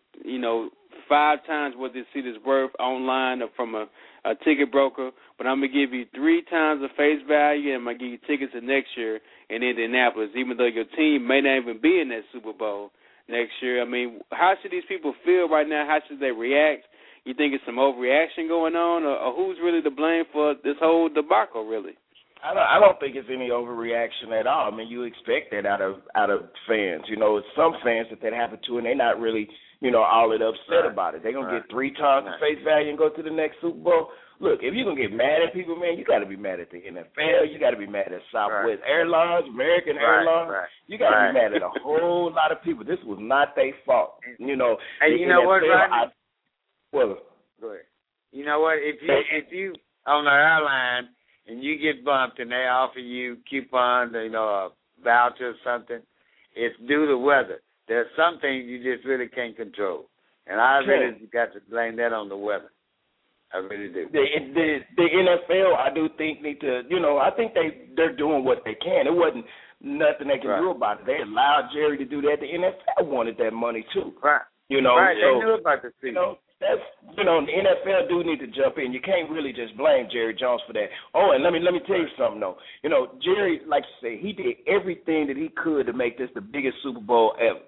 5 times what this seat is worth online or from a ticket broker, but I'm going to give you 3 times the face value, and I'm going to give you tickets to next year in Indianapolis, even though your team may not even be in that Super Bowl next year. I mean, how should these people feel right now? How should they react? You think it's some overreaction going on, or who's really to blame for this whole debacle, really? I don't think it's any overreaction at all. I mean, you expect that out of fans. It's some fans that happened to, and they're not really, all that upset about it. They're going to get 3 times the face value and go to the next Super Bowl. Look, if you're going to get mad at people, man, you got to be mad at the NFL. You got to be mad at Southwest Airlines, American Airlines. You got to be mad at a whole lot of people. This was not their fault. And you know what, Rodney? Well, go ahead. You know what? If you on the airline and you get bumped and they offer you coupons, a voucher or something, it's due to weather. There's some things you just really can't control. And I really got to blame that on the weather. I really do. The NFL, I do think need to, I think they're doing what they can. It wasn't nothing they can do about it. They allowed Jerry to do that. The NFL wanted that money too. Right. Right. So, they knew about the season. That's the NFL do need to jump in. You can't really just blame Jerry Jones for that. Oh, and let me tell you something though. Jerry, like you say, he did everything that he could to make this the biggest Super Bowl ever.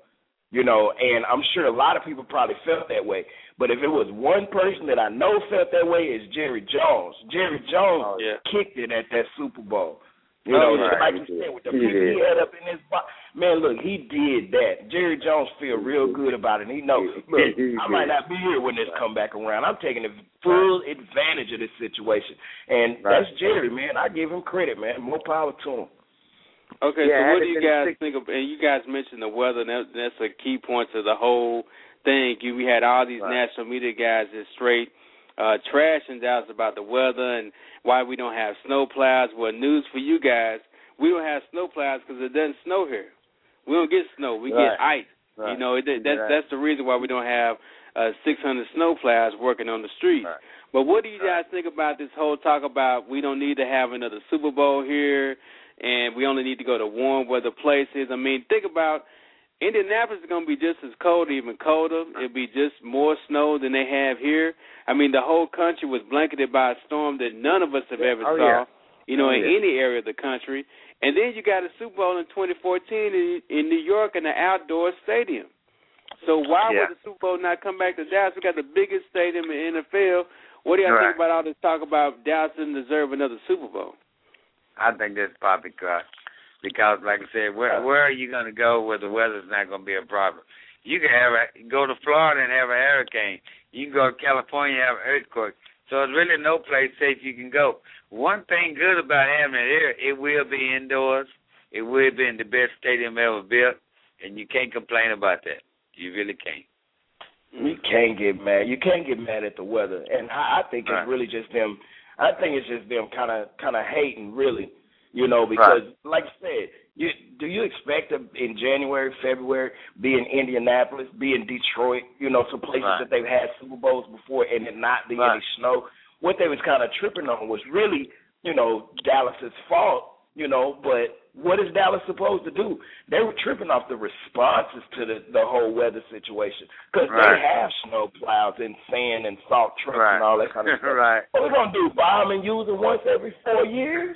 And I'm sure a lot of people probably felt that way. But if it was one person that I know felt that way, it's Jerry Jones. Jerry Jones kicked it at that Super Bowl. Like you said, with the people he had up in his box. Man, look, he did that. Jerry Jones feel real good about it. And he knows, look, I might not be here when this come back around. I'm taking full advantage of this situation. And that's Jerry, man. I give him credit, man. More power to him. Okay, so what do you guys think of, and you guys mentioned the weather, and that's a key point to the whole thing. We had all these national media guys just straight trashing Dallas about the weather and why we don't have snow plows. Well, news for you guys, we don't have snow plows because it doesn't snow here. We don't get snow. We get ice. Right. That's the reason why we don't have 600 snow plows working on the streets. Right. But what do you guys think about this whole talk about we don't need to have another Super Bowl here and we only need to go to warm weather places? I mean, think about Indianapolis is going to be just as cold, even colder. It'll be just more snow than they have here. I mean, the whole country was blanketed by a storm that none of us have ever saw, in any area of the country. And then you got a Super Bowl in 2014 in New York in the outdoor stadium. So why would the Super Bowl not come back to Dallas? We got the biggest stadium in the NFL. What do y'all think about all this talk about Dallas didn't deserve another Super Bowl? I think that's probably correct. Because, like I said, where are you going to go where the weather's not going to be a problem? You can go to Florida and have a hurricane. You can go to California and have an earthquake. So there's really no place safe you can go. One thing good about having it here, it will be indoors. It will be in the best stadium ever built, and you can't complain about that. You really can't. You can't get mad. You can't get mad at the weather, and I think it's really just them. I think it's just them kind of hating, really. Because like I said, do you expect in January, February, be in Indianapolis, be in Detroit, some places that they've had Super Bowls before and it not be any snow? What they was kind of tripping on was really, Dallas's fault, but what is Dallas supposed to do? They were tripping off the responses to the whole weather situation because they have snow plows and sand and salt trucks and all that kind of stuff. What are we going to do, buy them and use them once every 4 years?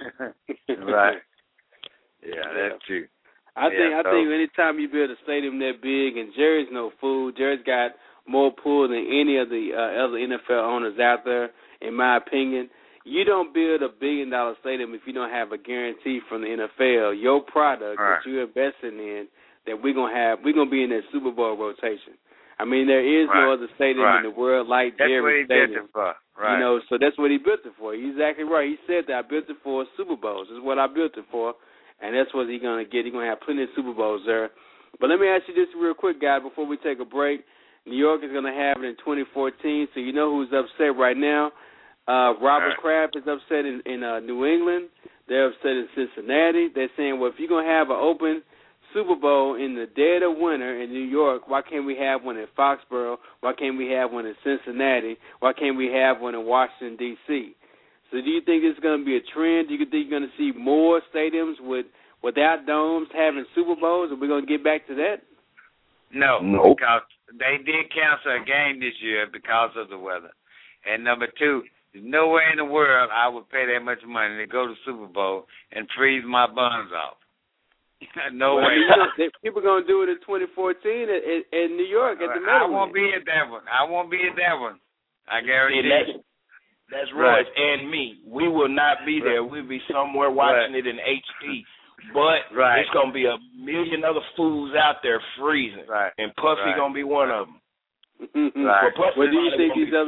Yeah, that's true. I think anytime you build a stadium that big, and Jerry's no fool, Jerry's got more pull than any of the other NFL owners out there, in my opinion. You don't build $1 billion stadium if you don't have a guarantee from the NFL, your product that you're investing in, that we're gonna be in that Super Bowl rotation. I mean, there is no other stadium in the world like Jerry's stadium. That's what he built it for. So that's what he built it for. He's exactly right. He said that I built it for Super Bowls. This is what I built it for, and that's what he's gonna get. He's gonna have plenty of Super Bowls there But let me ask you this real quick, guys, before we take a break. New York is going to have it in 2014, so you know who's upset right now. Robert Kraft is upset in New England. They're upset in Cincinnati. They're saying, well, if you're going to have an open Super Bowl in the dead of winter in New York, why can't we have one in Foxborough? Why can't we have one in Cincinnati? Why can't we have one in Washington, D.C.? So do you think this is going to be a trend? Do you think you're going to see more stadiums without domes having Super Bowls? Are we going to get back to that? No, because they did cancel a game this year because of the weather. And number two, there's nowhere in the world I would pay that much money to go to Super Bowl and freeze my buns off. No way. People are going to do it in 2014 in New York at the Meadowlands. I won't be at that one. I guarantee you. That's Royce and me. We will not be there. We'll be somewhere watching it in HD. But there's going to be a million other fools out there freezing. Right. And Puffy going to be one of them. Right. Well, do you think these other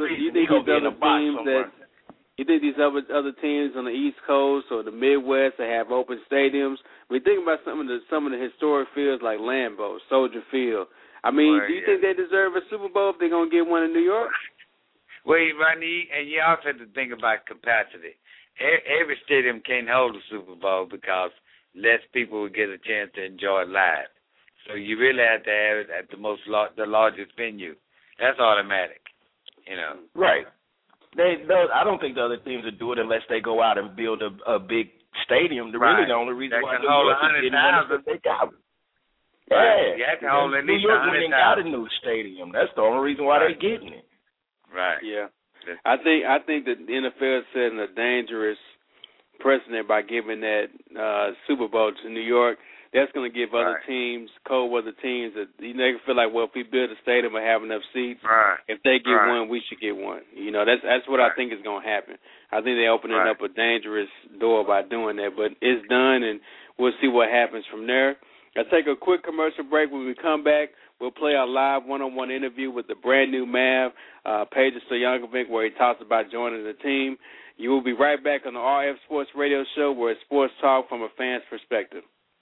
teams on the East Coast or the Midwest that have open stadiums? We think about some of the historic fields like Lambeau, Soldier Field. I mean, do you think they deserve a Super Bowl if they're going to get one in New York? Well, Rodney, and you also have to think about capacity. Every stadium can't hold a Super Bowl because less people will get a chance to enjoy it live. So you really have to have it at the largest venue. That's automatic, you know. Right. I don't think the other teams would do it unless they go out and build a big stadium. The only reason why New York is getting one is they got it. Yeah. You have to hold at least New York went and got a new stadium. That's the only reason why they're getting it. Right. Yeah. I think that the NFL is setting a dangerous precedent by giving that Super Bowl to New York. That's going to give other teams, cold weather teams, that they can feel like, well, if we build a stadium and have enough seats, if they get one, we should get one. You know, that's what I think is going to happen. I think they're opening up a dangerous door by doing that, but it's done, and we'll see what happens from there. I'll take a quick commercial break. When we come back, we'll play our live one-on-one interview with the brand-new Mav, Paige Stoyankovic, where he talks about joining the team. You will be right back on the RF Sports Radio Show, where it's sports talk from a fan's perspective.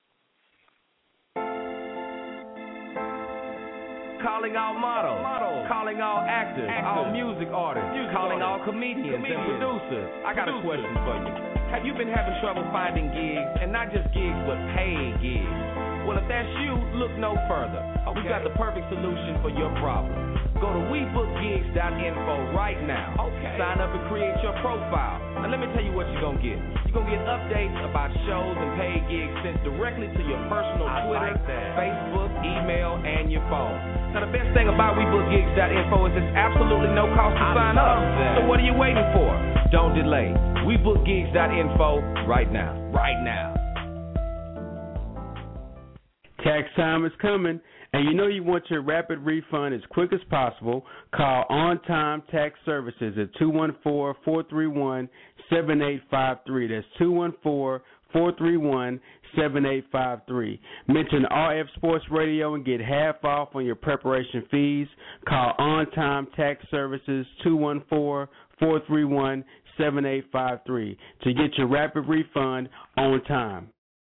Calling all models, calling all actors, all music artists, calling all comedians and producers. I got a question for you. Have you been having trouble finding gigs, and not just gigs, but paid gigs? Well, if that's you, look no further. We've got the perfect solution for your problem. Go to WeBookGigs.info right now. Sign up and create your profile. Now, let me tell you what you're going to get. You're going to get updates about shows and paid gigs sent directly to your personal Twitter, Facebook, email, and your phone. Now, the best thing about WeBookGigs.info is there's absolutely no cost to sign up. So what are you waiting for? Don't delay. WeBookGigs.info right now. Right now. Tax time is coming, and you know you want your rapid refund as quick as possible. Call On Time Tax Services at 214-431-7853. That's 214-431-7853. Mention RF Sports Radio and get half off on your preparation fees. Call On Time Tax Services 214-431-7853 to get your rapid refund on time.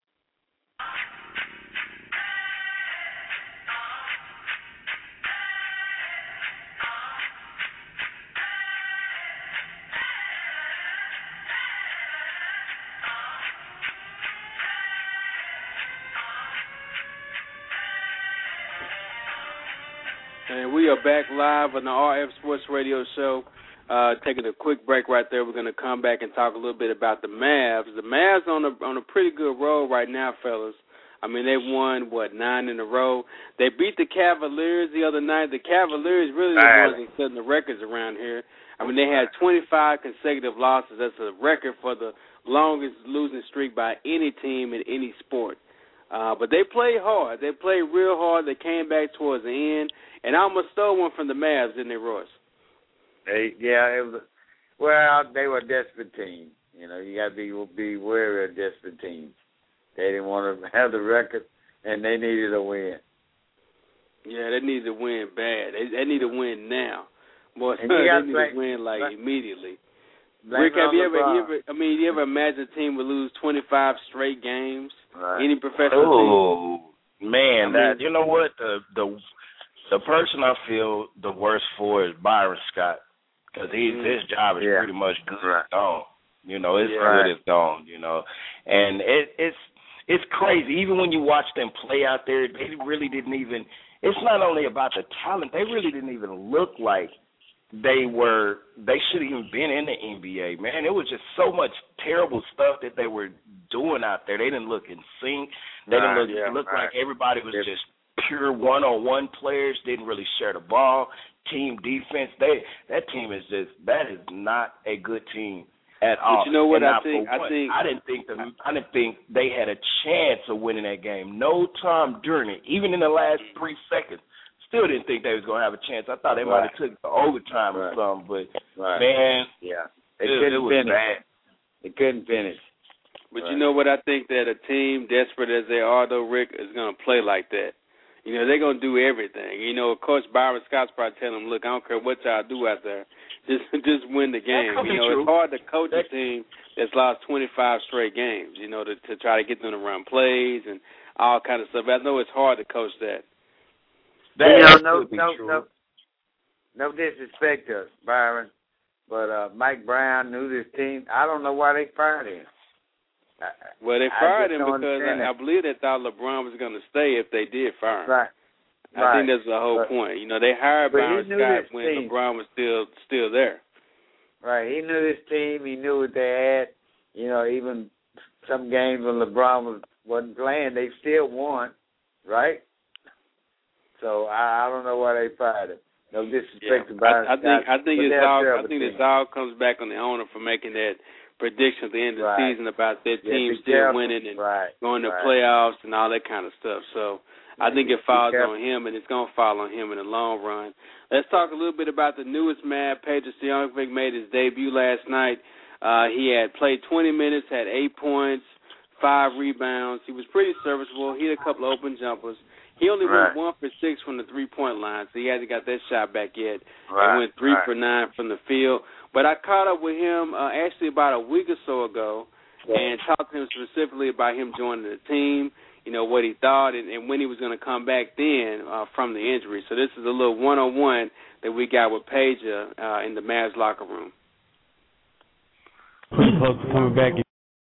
And we are back live on the RF Sports Radio Show. Taking a quick break right there. We're going to come back and talk a little bit about the Mavs. The Mavs on a pretty good roll right now, fellas. I mean, they've won, 9 in a row. They beat the Cavaliers the other night. The Cavaliers really the ones that setting the records around here. I mean, they had 25 consecutive losses. That's a record for the longest losing streak by any team in any sport. But they played hard. They played real hard. They came back towards the end. And I almost stole one from the Mavs, didn't they, Royce? They were a desperate team. You know, you got to be wary of desperate teams. They didn't want to have the record, and they needed a win. Yeah, they needed to win bad. They need to win now. Boy, and they need to win immediately. Rick, have you ever imagined a team would lose 25 straight games? Right. Any professional team? Man, you know what? The person I feel the worst for is Byron Scott, because his job is pretty much good as gone. You know, it's good as gone. You know, and it's crazy. Even when you watch them play out there, they really didn't even. It's not only about the talent; they really didn't even look like they should have even been in the NBA, man. It was just so much terrible stuff that they were doing out there. They didn't look in sync. They didn't look like everybody was just pure one-on-one players, didn't really share the ball, team defense. That team is that is not a good team at all. But you know what I didn't think they had a chance of winning that game. No time during it, even in the last 3 seconds. Still didn't think they was gonna have a chance. I thought they might have took the overtime or something, but man, they couldn't finish. Bad. They couldn't finish. But you know what? I think that a team, desperate as they are, though, Rick, is gonna play like that. You know, they're gonna do everything. You know, of course, Byron Scott's probably telling them, "Look, I don't care what y'all do out there, just win the game." You know, it's hard to coach a team that's lost 25 straight games. You know, to try to get them to run plays and all kind of stuff. I know it's hard to coach that. No disrespect to Byron, but Mike Brown knew this team. I don't know why they fired him. Well, they fired him because I believe they thought LeBron was going to stay if they did fire him. I think that's the whole point. You know, they hired Byron Scott when LeBron was still there. Right. He knew this team. He knew what they had. You know, even some games when LeBron wasn't playing, they still won. Right. So I don't know why they fired him. No disrespect to Byron Scott. I think this all comes back on the owner for making that prediction at the end of the season about their team still winning and going to playoffs and all that kind of stuff. So I think it falls on him, and it's going to fall on him in the long run. Let's talk a little bit about the newest man. Peja Stojakovic made his debut last night. He had played 20 minutes, had 8 points, 5 rebounds. He was pretty serviceable. He had a couple of open jumpers. He only went 1 for 6 from the three-point line, so he hasn't got that shot back yet. He went 3 for 9 from the field. But I caught up with him actually about a week or so ago and talked to him specifically about him joining the team, you know, what he thought and when he was going to come back then from the injury. So this is a little one-on-one that we got with Peja in the Mavs locker room. Pretty close to coming back.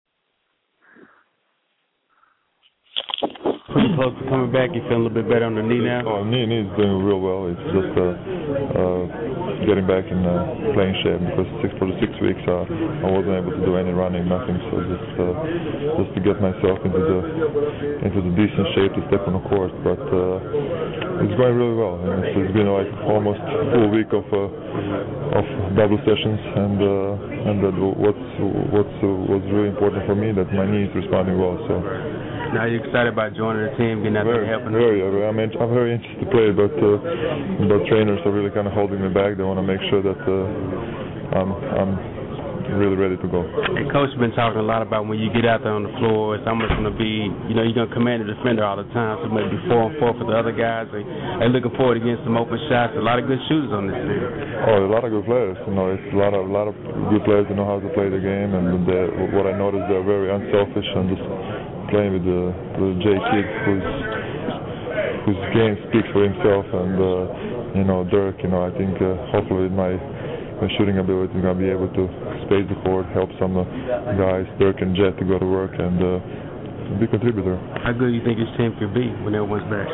Pretty close to coming back. You feel a little bit better on the knee now? Oh, knee is doing real well. It's just getting back in playing shape because for the 6 weeks I wasn't able to do any running, nothing. So just to get myself into the decent shape to step on the court. But it's going really well. And it's been like almost a full week of double sessions, and what was really important for me that my knee is responding well. So. Now you're excited about joining the team, getting out there and helping them? I'm very interested to play, but trainers are really kind of holding me back. They want to make sure that I'm really ready to go. And Coach has been talking a lot about when you get out there on the floor, it's almost going to be, you know, you're going to command the defender all the time, so maybe 4-on-4 for the other guys. They're looking forward to getting some open shots. A lot of good shooters on this team. Oh, a lot of good players. You know, it's a lot of good players that know how to play the game, and what I noticed, they're very unselfish and just playing with the J kid whose game speaks for himself, and you know, Dirk. You know, I think hopefully my shooting ability is going to be able to space the court, help some guys, Dirk and Jet, to go to work and be a contributor. How good do you think his team could be when everyone's back?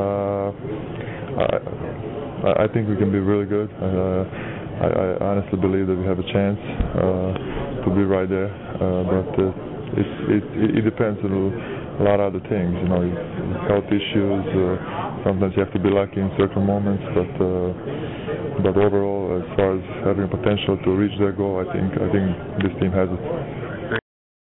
I think we can be really good. I honestly believe that we have a chance to be right there, but. It depends on a lot of other things, you know, health issues. Sometimes you have to be lucky in certain moments, but overall, as far as having potential to reach their goal, I think this team has it.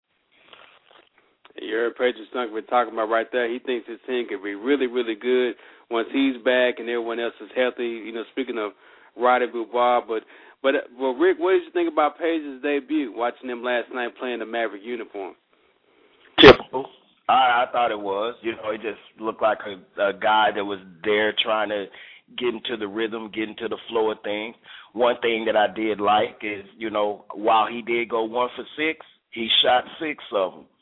You heard Peja Stojakovic talking about right there. He thinks his team could be really, really good once he's back and everyone else is healthy. You know, speaking of Roddy Beaubois, but Rick, what did you think about Peja's debut? Watching him last night playing the Maverick uniform. Typical. I thought it was. You know, it just looked like a guy that was there trying to get into the rhythm, get into the flow of things. One thing that I did like is, you know, while he did go 1 for 6, he shot 6 of them.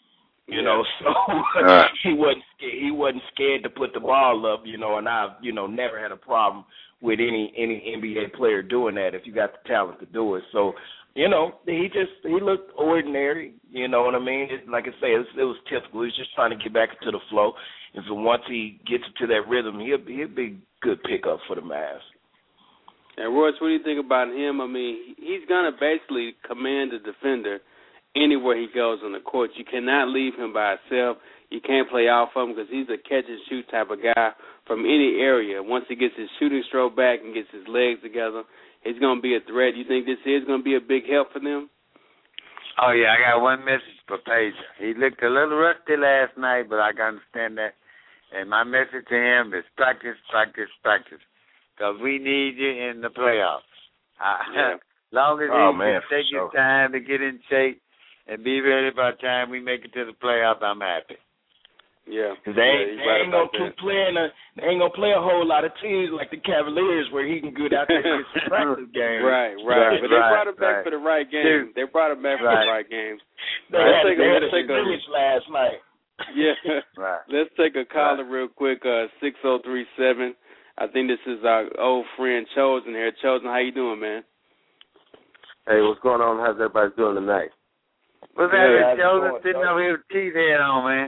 You know, so he wasn't scared to put the ball up, you know, and I've, you know, never had a problem with any NBA player doing that if you got the talent to do it. So, you know, he looked ordinary, you know what I mean? Like I say, it was typical. He's just trying to get back into the flow. And so once he gets into that rhythm, he'll be a good pickup for the Mavs. And Royce, what do you think about him? I mean, he's going to basically command the defender anywhere he goes on the court. You cannot leave him by himself. You can't play off of him because he's a catch-and-shoot type of guy from any area. Once he gets his shooting stroke back and gets his legs together, he's going to be a threat. You think this is going to be a big help for them? Oh, yeah, I got one message for Page. He looked a little rusty last night, but I can understand that. And my message to him is practice, practice, practice, because we need you in the playoffs. As long as he take his time to get in shape and be ready by the time we make it to the playoffs, I'm happy. Yeah, because they ain't gonna play a whole lot of teams like the Cavaliers where he can get out there and get some practice games. Right. But they brought him back for the right game. They brought him back for the right games. They had a finish last night. Yeah. Let's take a caller real quick. 6037. I think this is our old friend Chosen here. Chosen, how you doing, man? Hey, what's going on? How's everybody doing tonight? What's that, Chosen? Sitting over here with teeth head on, man.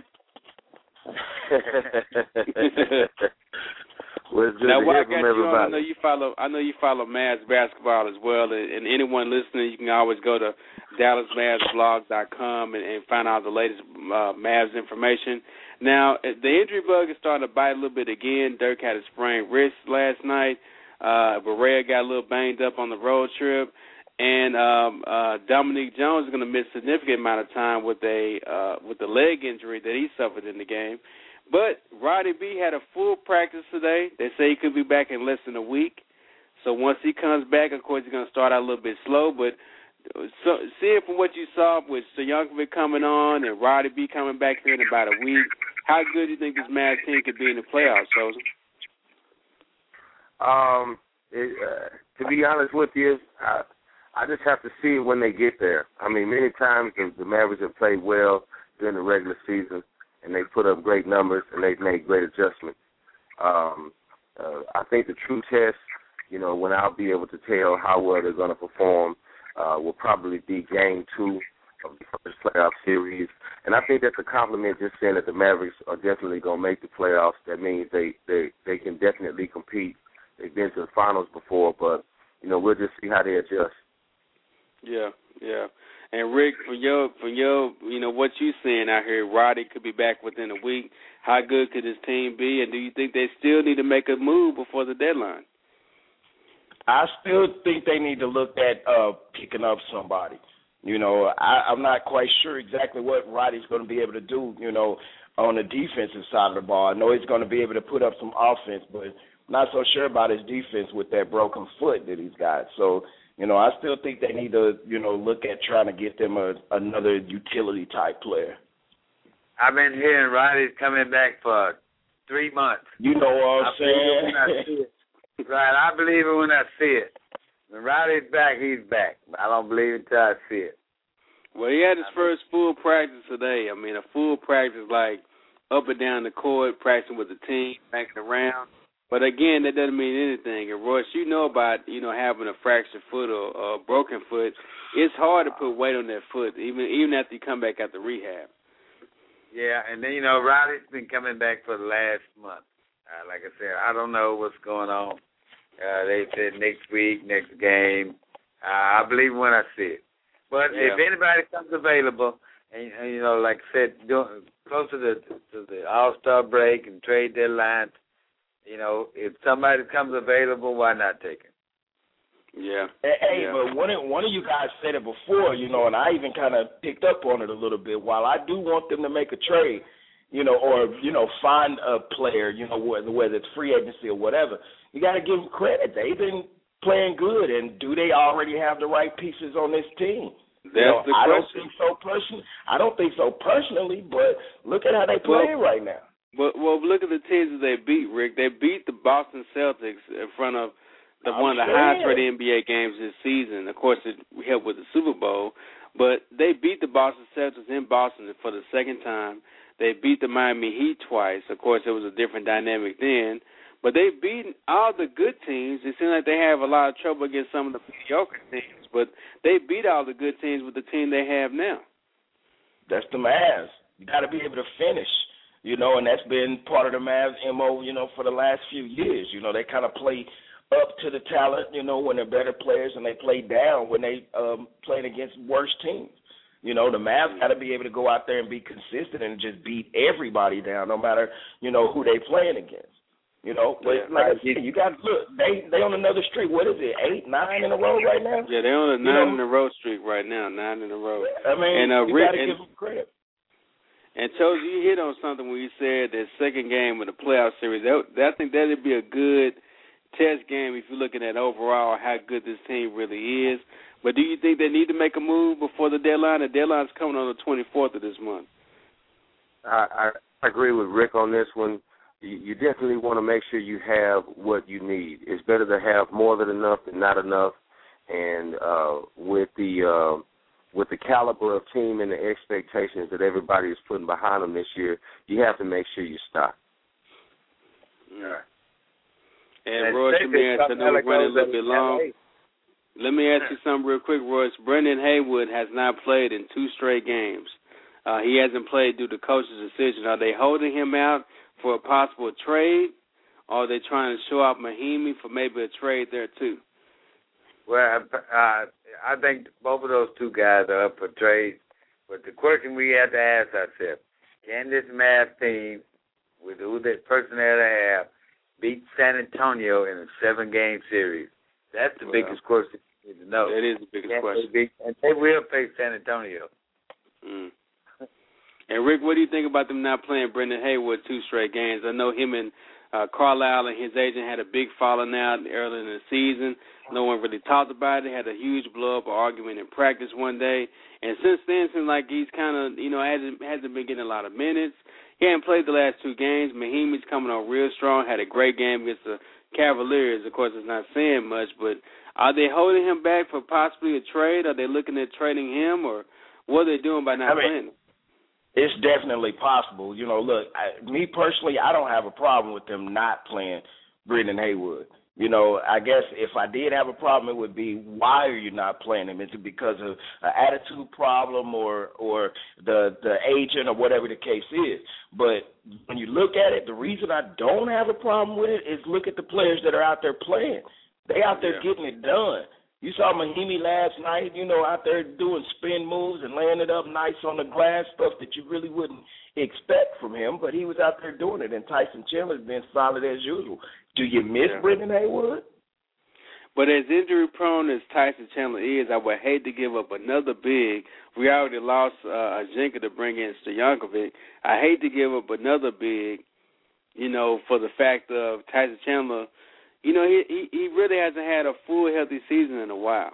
Well, it's good now, to while I hear got from you on, everybody. I know you follow Mavs basketball as well, and anyone listening, you can always go to DallasMavsBlog.com and find out the latest Mavs information. Now, the injury bug is starting to bite a little bit again. Dirk had a sprained wrist last night. Barea got a little banged up on the road trip. And Dominique Jones is going to miss a significant amount of time with the leg injury that he suffered in the game. But Roddy B had a full practice today. They say he could be back in less than a week. So once he comes back, of course, he's going to start out a little bit slow. But seeing from what you saw with Stojakovic coming on and Roddy B coming back here in about a week, how good do you think this Mavs team could be in the playoffs, Chosen? To be honest with you, I just have to see it when they get there. I mean, many times the Mavericks have played well during the regular season, and they put up great numbers, and they've made great adjustments. I think the true test, you know, when I'll be able to tell how well they're going to perform will probably be Game 2 of the first playoff series. And I think that's a compliment just saying that the Mavericks are definitely going to make the playoffs. That means they can definitely compete. They've been to the finals before, but, you know, we'll just see how they adjust. Yeah. And Rick, from your, you know, what you seeing out here, Roddy could be back within a week. How good could this team be? And do you think they still need to make a move before the deadline? I still think they need to look at picking up somebody. You know, I'm not quite sure exactly what Roddy's going to be able to do, you know, on the defensive side of the ball. I know he's going to be able to put up some offense, but I'm not so sure about his defense with that broken foot that he's got. So, you know, I still think they need to, you know, look at trying to get them another utility-type player. I've been hearing Roddy's coming back for 3 months. You know what I'm saying? Right, I believe it when I see it. When Roddy's back, he's back. I don't believe it until I see it. Well, he had his first full practice today. I mean, a full practice like up and down the court, practicing with the team, bouncing around. But again, that doesn't mean anything. And Royce, you know about, you know, having a fractured foot or a broken foot. It's hard to put weight on that foot, even after you come back after rehab. Yeah, and then, you know, Roddy's been coming back for the last month. Like I said, I don't know what's going on. They said next week, next game. I believe when I see it. But if anybody comes available, and you know, like I said, close to the All-Star break and trade deadline, you know, if somebody comes available, why not take it? Yeah. Hey, but one of you guys said it before, you know, and I even kind of picked up on it a little bit. While I do want them to make a trade, you know, or, you know, find a player, you know, whether it's free agency or whatever, you got to give them credit. They've been playing good, and do they already have the right pieces on this team? That's the question. I don't think so personally, but look at how they playing right now. Well, look at the teams that they beat, Rick. They beat the Boston Celtics in front of one of the highest-rated NBA games this season. Of course, it helped with the Super Bowl. But they beat the Boston Celtics in Boston for the second time. They beat the Miami Heat twice. Of course, it was a different dynamic then. But they've beaten all the good teams. It seems like they have a lot of trouble against some of the mediocre teams. But they beat all the good teams with the team they have now. That's the Mavs. You got to be able to finish, and that's been part of the Mavs' MO, for the last few years. They kind of play up to the talent, when they're better players, and they play down when they playing against worse teams. The Mavs got to be able to go out there and be consistent and just beat everybody down, no matter, who they playing against. But like I said, you got to look. They on another streak. What is it, 8, 9 in a row right now? Yeah, they're on a 9 in a row streak right now, 9 in a row. I mean, you got to give them credit. And Chose, you hit on something when you said that second game of the playoff series. I think that would be a good test game if you're looking at overall how good this team really is. But do you think they need to make a move before the deadline? The deadline's coming on the 24th of this month. I agree with Rick on this one. You definitely want to make sure you have what you need. It's better to have more than enough than not enough. And with the caliber of team and the expectations that everybody is putting behind them this year, you have to make sure you stop. Yeah. And Royce, let me ask you, I know we're running a little bit long. Let me ask you something real quick, Royce. Brendan Haywood has not played in 2 straight games. He hasn't played due to coach's decision. Are they holding him out for a possible trade, or are they trying to show off Mahimi for maybe a trade there too? Well, I think both of those two guys are up for trade. But the question we have to ask ourselves, can this Mavs team, with who the personnel they have, beat San Antonio in a 7-game series? That's the biggest question you need to know. That is the biggest question. And they will face San Antonio. Mm. And, Rick, what do you think about them not playing Brendan Haywood 2 straight games? I know him and Carlisle and his agent had a big falling out early in the season. No one really talked about it. They had a huge blow-up argument in practice one day. And since then, it seems like he's kind of, hasn't been getting a lot of minutes. He hasn't played the last 2 games. Mahimi's coming on real strong, had a great game against the Cavaliers. Of course, it's not saying much, but are they holding him back for possibly a trade? Are they looking at trading him, or what are they doing by not playing him? It's definitely possible. Look, me personally, I don't have a problem with them not playing Brendan Haywood. I guess if I did have a problem, it would be, why are you not playing him? Is it because of an attitude problem or the agent or whatever the case is? But when you look at it, the reason I don't have a problem with it is look at the players that are out there playing. They out there getting it done. You saw Mahimi last night, out there doing spin moves and laying it up nice on the glass, stuff that you really wouldn't expect from him, but he was out there doing it, and Tyson Chandler's been solid as usual. Do you miss Brendan Haywood? But as injury-prone as Tyson Chandler is, I would hate to give up another big. We already lost Ajinka to bring in Stoyankovic. I hate to give up another big, for the fact of Tyson Chandler. He really hasn't had a full healthy season in a while.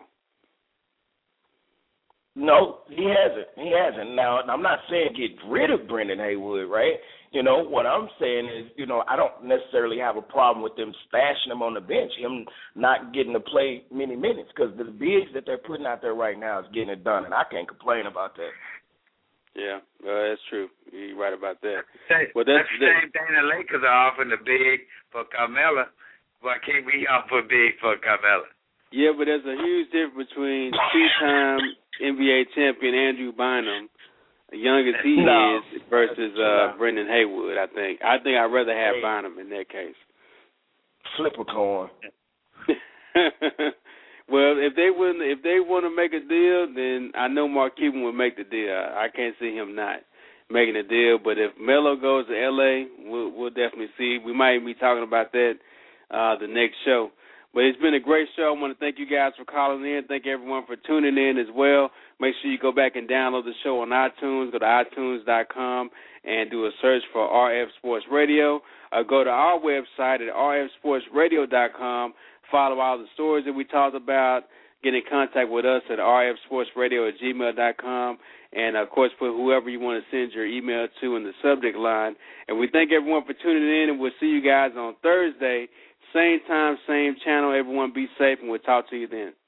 No, he hasn't. Now, I'm not saying get rid of Brendan Haywood, right? What I'm saying is, I don't necessarily have a problem with them stashing him on the bench, him not getting to play many minutes, because the bigs that they're putting out there right now is getting it done, and I can't complain about that. Yeah, that's true. You're right about that. That's the same thing the Lakers are offering the big for Carmelo. Why can't we offer big for Carmelo? Yeah, but there's a huge difference between 2-time NBA champion Andrew Bynum, young as he is, versus Brendan Haywood, I think. I'd rather have Bynum in that case. Flip a coin. Well, if they want to make a deal, then I know Mark Cuban would make the deal. I can't see him not making a deal. But if Melo goes to L.A., we'll definitely see. We might even be talking about that the next show. But it's been a great show. I want to thank you guys for calling in. Thank everyone for tuning in as well. Make sure you go back and download the show on iTunes. Go to iTunes.com and do a search for RF Sports Radio. Go to our website at rfsportsradio.com. Follow all the stories that we talked about. Get in contact with us at rfsportsradio@gmail.com. And, of course, put whoever you want to send your email to in the subject line. And we thank everyone for tuning in, and we'll see you guys on Thursday. Same time, same channel. Everyone be safe, and we'll talk to you then.